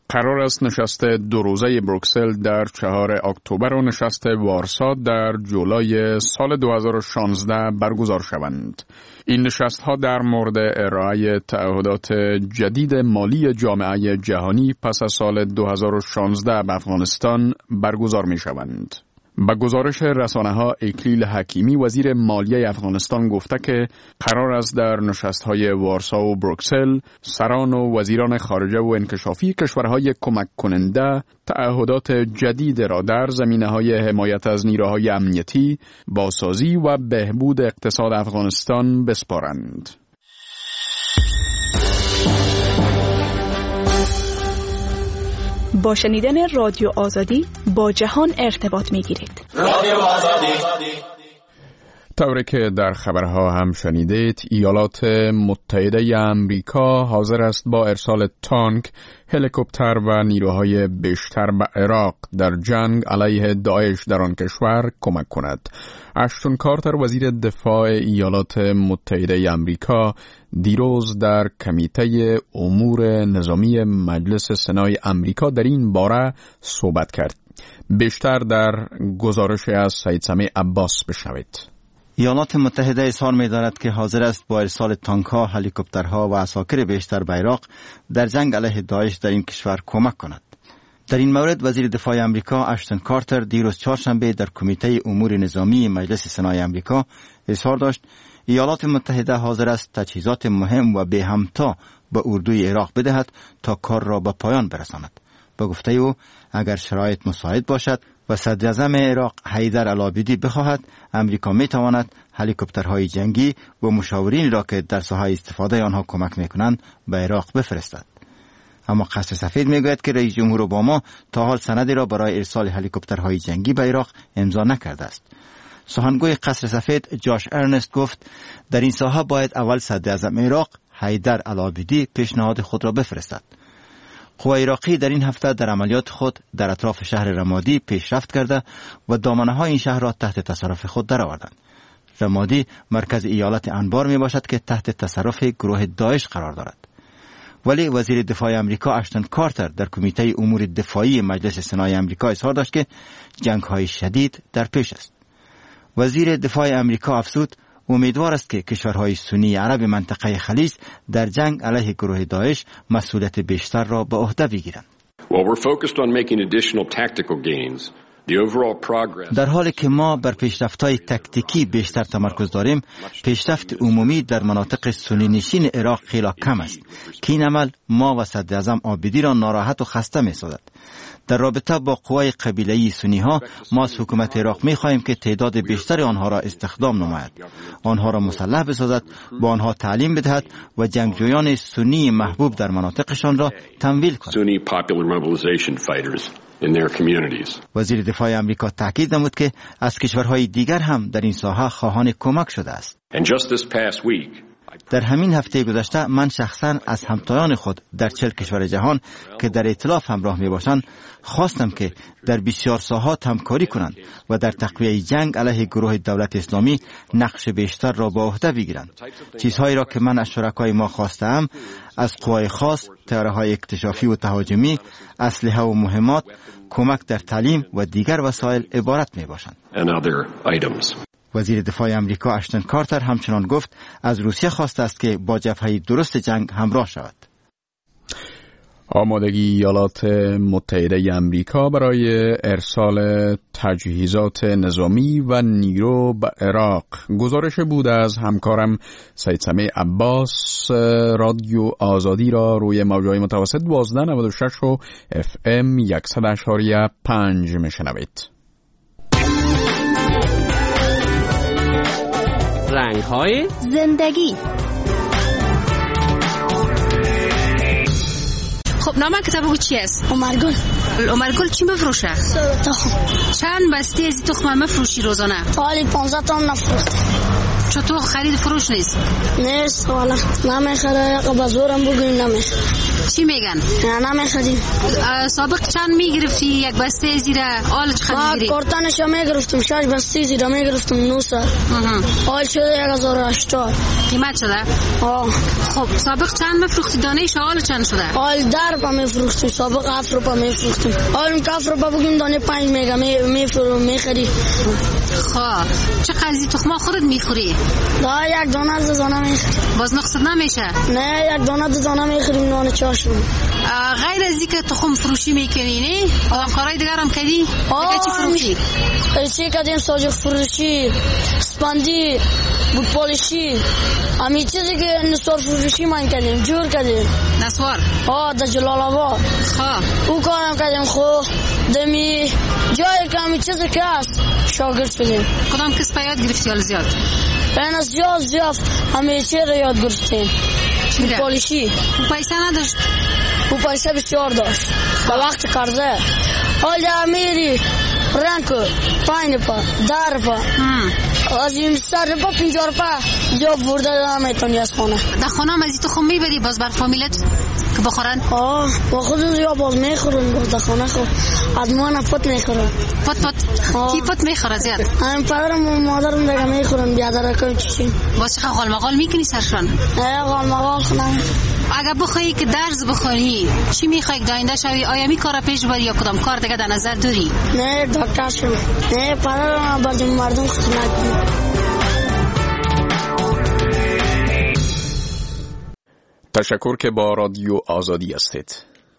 قرار است نشست 2 روزه بروکسل در 4 اکتبر و نشست وارسا در جولای سال 2016 برگزار شوند. این نشست‌ها در مورد ارائه تعهدات جدید مالی جامعه جهانی پس از سال 2016 به افغانستان برگزار می‌شوند. با گزارش رسانه‌ها اکلیل حکیمی وزیر مالیه افغانستان گفته که قرار است در نشست‌های وارسا و بروکسل سران و وزیران خارجه و انکشافی کشورهای کمک کننده تعهدات جدید را در زمینه‌های حمایت از نیروهای امنیتی، بازسازی و بهبود اقتصاد افغانستان بسپارند. با شنیدن رادیو آزادی با جهان ارتباط می‌گیرید. رادیو آزادی. طوری که در خبرها هم شنیدید، ایالات متحده امریکا حاضر است با ارسال تانک، هلیکوپتر و نیروهای بیشتر به عراق در جنگ علیه داعش در آن کشور کمک کند. اشتون کارتر وزیر دفاع ایالات متحده امریکا دیروز در کمیته امور نظامی مجلس سنای امریکا در این باره صحبت کرد. بیشتر در گزارش از سید سمیع عباس بشنوید. ایالات متحده اظهار می‌دارد که حاضر است با ارسال تانک‌ها، هلیکوپترها و عساکر بیشتر به عراق در جنگ علیه داعش در این کشور کمک کند. در این مورد وزیر دفاع آمریکا اشتون کارتر دیروز چهارشنبه در کمیته امور نظامی مجلس سنای آمریکا اظهار داشت ایالات متحده حاضر است تجهیزات مهم و به همتا به اردوی عراق بدهد تا کار را به پایان برساند. به گفته او اگر شرایط مساعد باشد و صدر اعظم عراق حیدر العابدی بخواهد، امریکا می تواند هلیکوپترهای جنگی و مشاورین را که در ساحه استفاده آنها کمک میکنند به عراق بفرستد. اما قصر سفید میگوید که رئیس جمهور اوباما تا حال سندی را برای ارسال هلیکوپترهای جنگی به عراق امضا نکرده است. سخنگوی قصر سفید جاش ارنست گفت در این ساحه باید اول صدر اعظم عراق حیدر العابدی پیشنهاد خود را بفرستد. قوای عراقی در این هفته در عملیات خود در اطراف شهر رمادی پیشرفت کرده و دامنه‌های این شهر را تحت تصرف خود درآوردند. رمادی مرکز ایالت انبار می باشد که تحت تصرف گروه داعش قرار دارد. ولی وزیر دفاع آمریکا اشتون کارتر در کمیته امور دفاعی مجلس سنای آمریکا اظهار داشت که جنگ‌های شدید در پیش است. وزیر دفاع آمریکا افزود امیدوار است که کشورهای سنی عرب منطقه خلیج در جنگ علیه گروه داعش مسئولیت بیشتر را به عهده بگیرند. در حالی که ما بر پیشرفت‌های تکتیکی بیشتر تمرکز داریم، پیشرفت عمومی در مناطق سنی نشین عراق خیلی کم است که این عمل ما و صدر اعظم عابدی را ناراحت و خسته می‌سازد. در رابطه با قوای قبیله‌ای سنی ها ما از حکومت عراق می‌خواهیم که تعداد بیشتر آنها را استخدام نماید، آنها را مسلح بسازد، با آنها تعلیم بدهد و جنگجویان سنی محبوب در مناطقشان را تمویل کند. وزیر دفاع آمریکا تاکید نمود که از کشورهای دیگر هم در این ساحه خواهان کمک شده است. در همین هفته گذشته من شخصا از همتایان خود در 40 کشور جهان که در ائتلاف همراه می باشند خواستم که در بسیار ساحات همکاری کنند و در تقویه جنگ علیه گروه دولت اسلامی نقش بیشتر را به عهده بگیرند. چیزهایی را که من از شرکای ما خواستم از قوای خاص، تیاره‌های اکتشافی و تهاجمی، اسلحه و مهمات، کمک در تعلیم و دیگر وسایل عبارت می باشند. وزیر دفاع آمریکا اشتون کارتر همچنان گفت از روسیه خواسته است که با جبهه درست جنگ همراه شود. آمادگی ایالات متحده آمریکا برای ارسال تجهیزات نظامی و نیرو به عراق. گزارش بود از همکارم سید سمیع عباس. رادیو آزادی را روی موج‌های متوسط 1296 و FM 100.5 میشنوید. رنگ‌های زندگی. خب نام کتاب چی است؟ عمرگل. عمرگل چی بفروشه؟ تخم. چند بسته از تخم مفروشی روزانه؟ حالی 15 تا نفروخته. چطور خرید فروش نیست؟ نیست والا. نمیخره، بازورم بگویم نمیخره. چی میگن؟ نه نمیخریم. سابق چند میگرفتی یک بسته زیره؟ آل چقدر میگیری؟ کارتانش میگرفتم 6 بسته زیره میگرفتم 900. آل شده 1080. قیمت شده؟ خب سابق چند میفروختی دانهش؟ آل چند شده؟ آل 10 روپا میفروختیم. سابق 7 روپا میفروختیم. آل اون 7 روپا بگیم دانه 5 میگه میخری. خب چه قضیه تخم خودت میخوری؟ نه یک دانه از دانه میخریم. باز نقصد نمیشه؟ نه یک دانه از دانه میخریم نان چاشون. غیر از اینکه تخم فروشی میکنی نه؟ کارهای دیگر هم کردی؟ دیگه چی فروشی؟ چی کردیم؟ ساجق فروشی، اسپندی، بود پالشی، همین چیزی که نسوار فروشی من کردیم، جور کردیم. نسوار؟ در جلال آباد. او کارم کردیم. خب دمی جایی که همین چیزی که هست شاگرد شدیم. کدام کس پا یاد گرفتی حال زیاد؟ این از زیاد همه چی رو یاد گرفتیم. بود پالشی. او پیسه نداشت؟ او پیسه بسیار داشت با وقت کرده. حال میری رنگ 5 پا 10 پا از این 100 پا 50 پا یا برده نمیتونی از خانه. در خانه هم از این تخم میبری باز بر فامیلت که بخورن؟ با خود یا باز میخورن. باز در خانه خود از ما پت میخورن. پت کی پت میخوره زیاد؟ همین پدرم و مادرم دیگه میخورن. بیادر کم چیزی باز چقدر غالمغال میکنی سرشان؟ نه غالمغال خونم. اگر بخوایی که درس بخونی چی میخوای داینده شوی؟ آیا می کار پیش بری یا کدام کار دیگه در نظر داری؟ نه دکتر شم. نه پدرم بردم مردم خدمت کنم. تشکر که با رادیو آزادی هستید.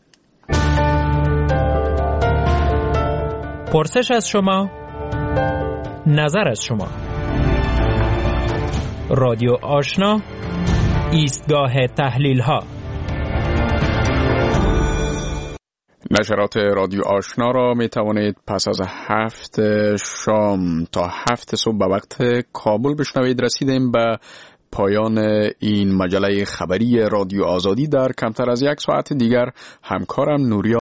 پرسش از شما، نظر از شما. رادیو آشنا، ایستگاه تحلیل ها. نشرات رادیو آشنا را می توانید پس از 7 شام تا 7 صبح به وقت کابل بشنوید. رسیدیم به پایان این مجله خبری رادیو آزادی. در کمتر از 1 ساعت دیگر همکارم نوریا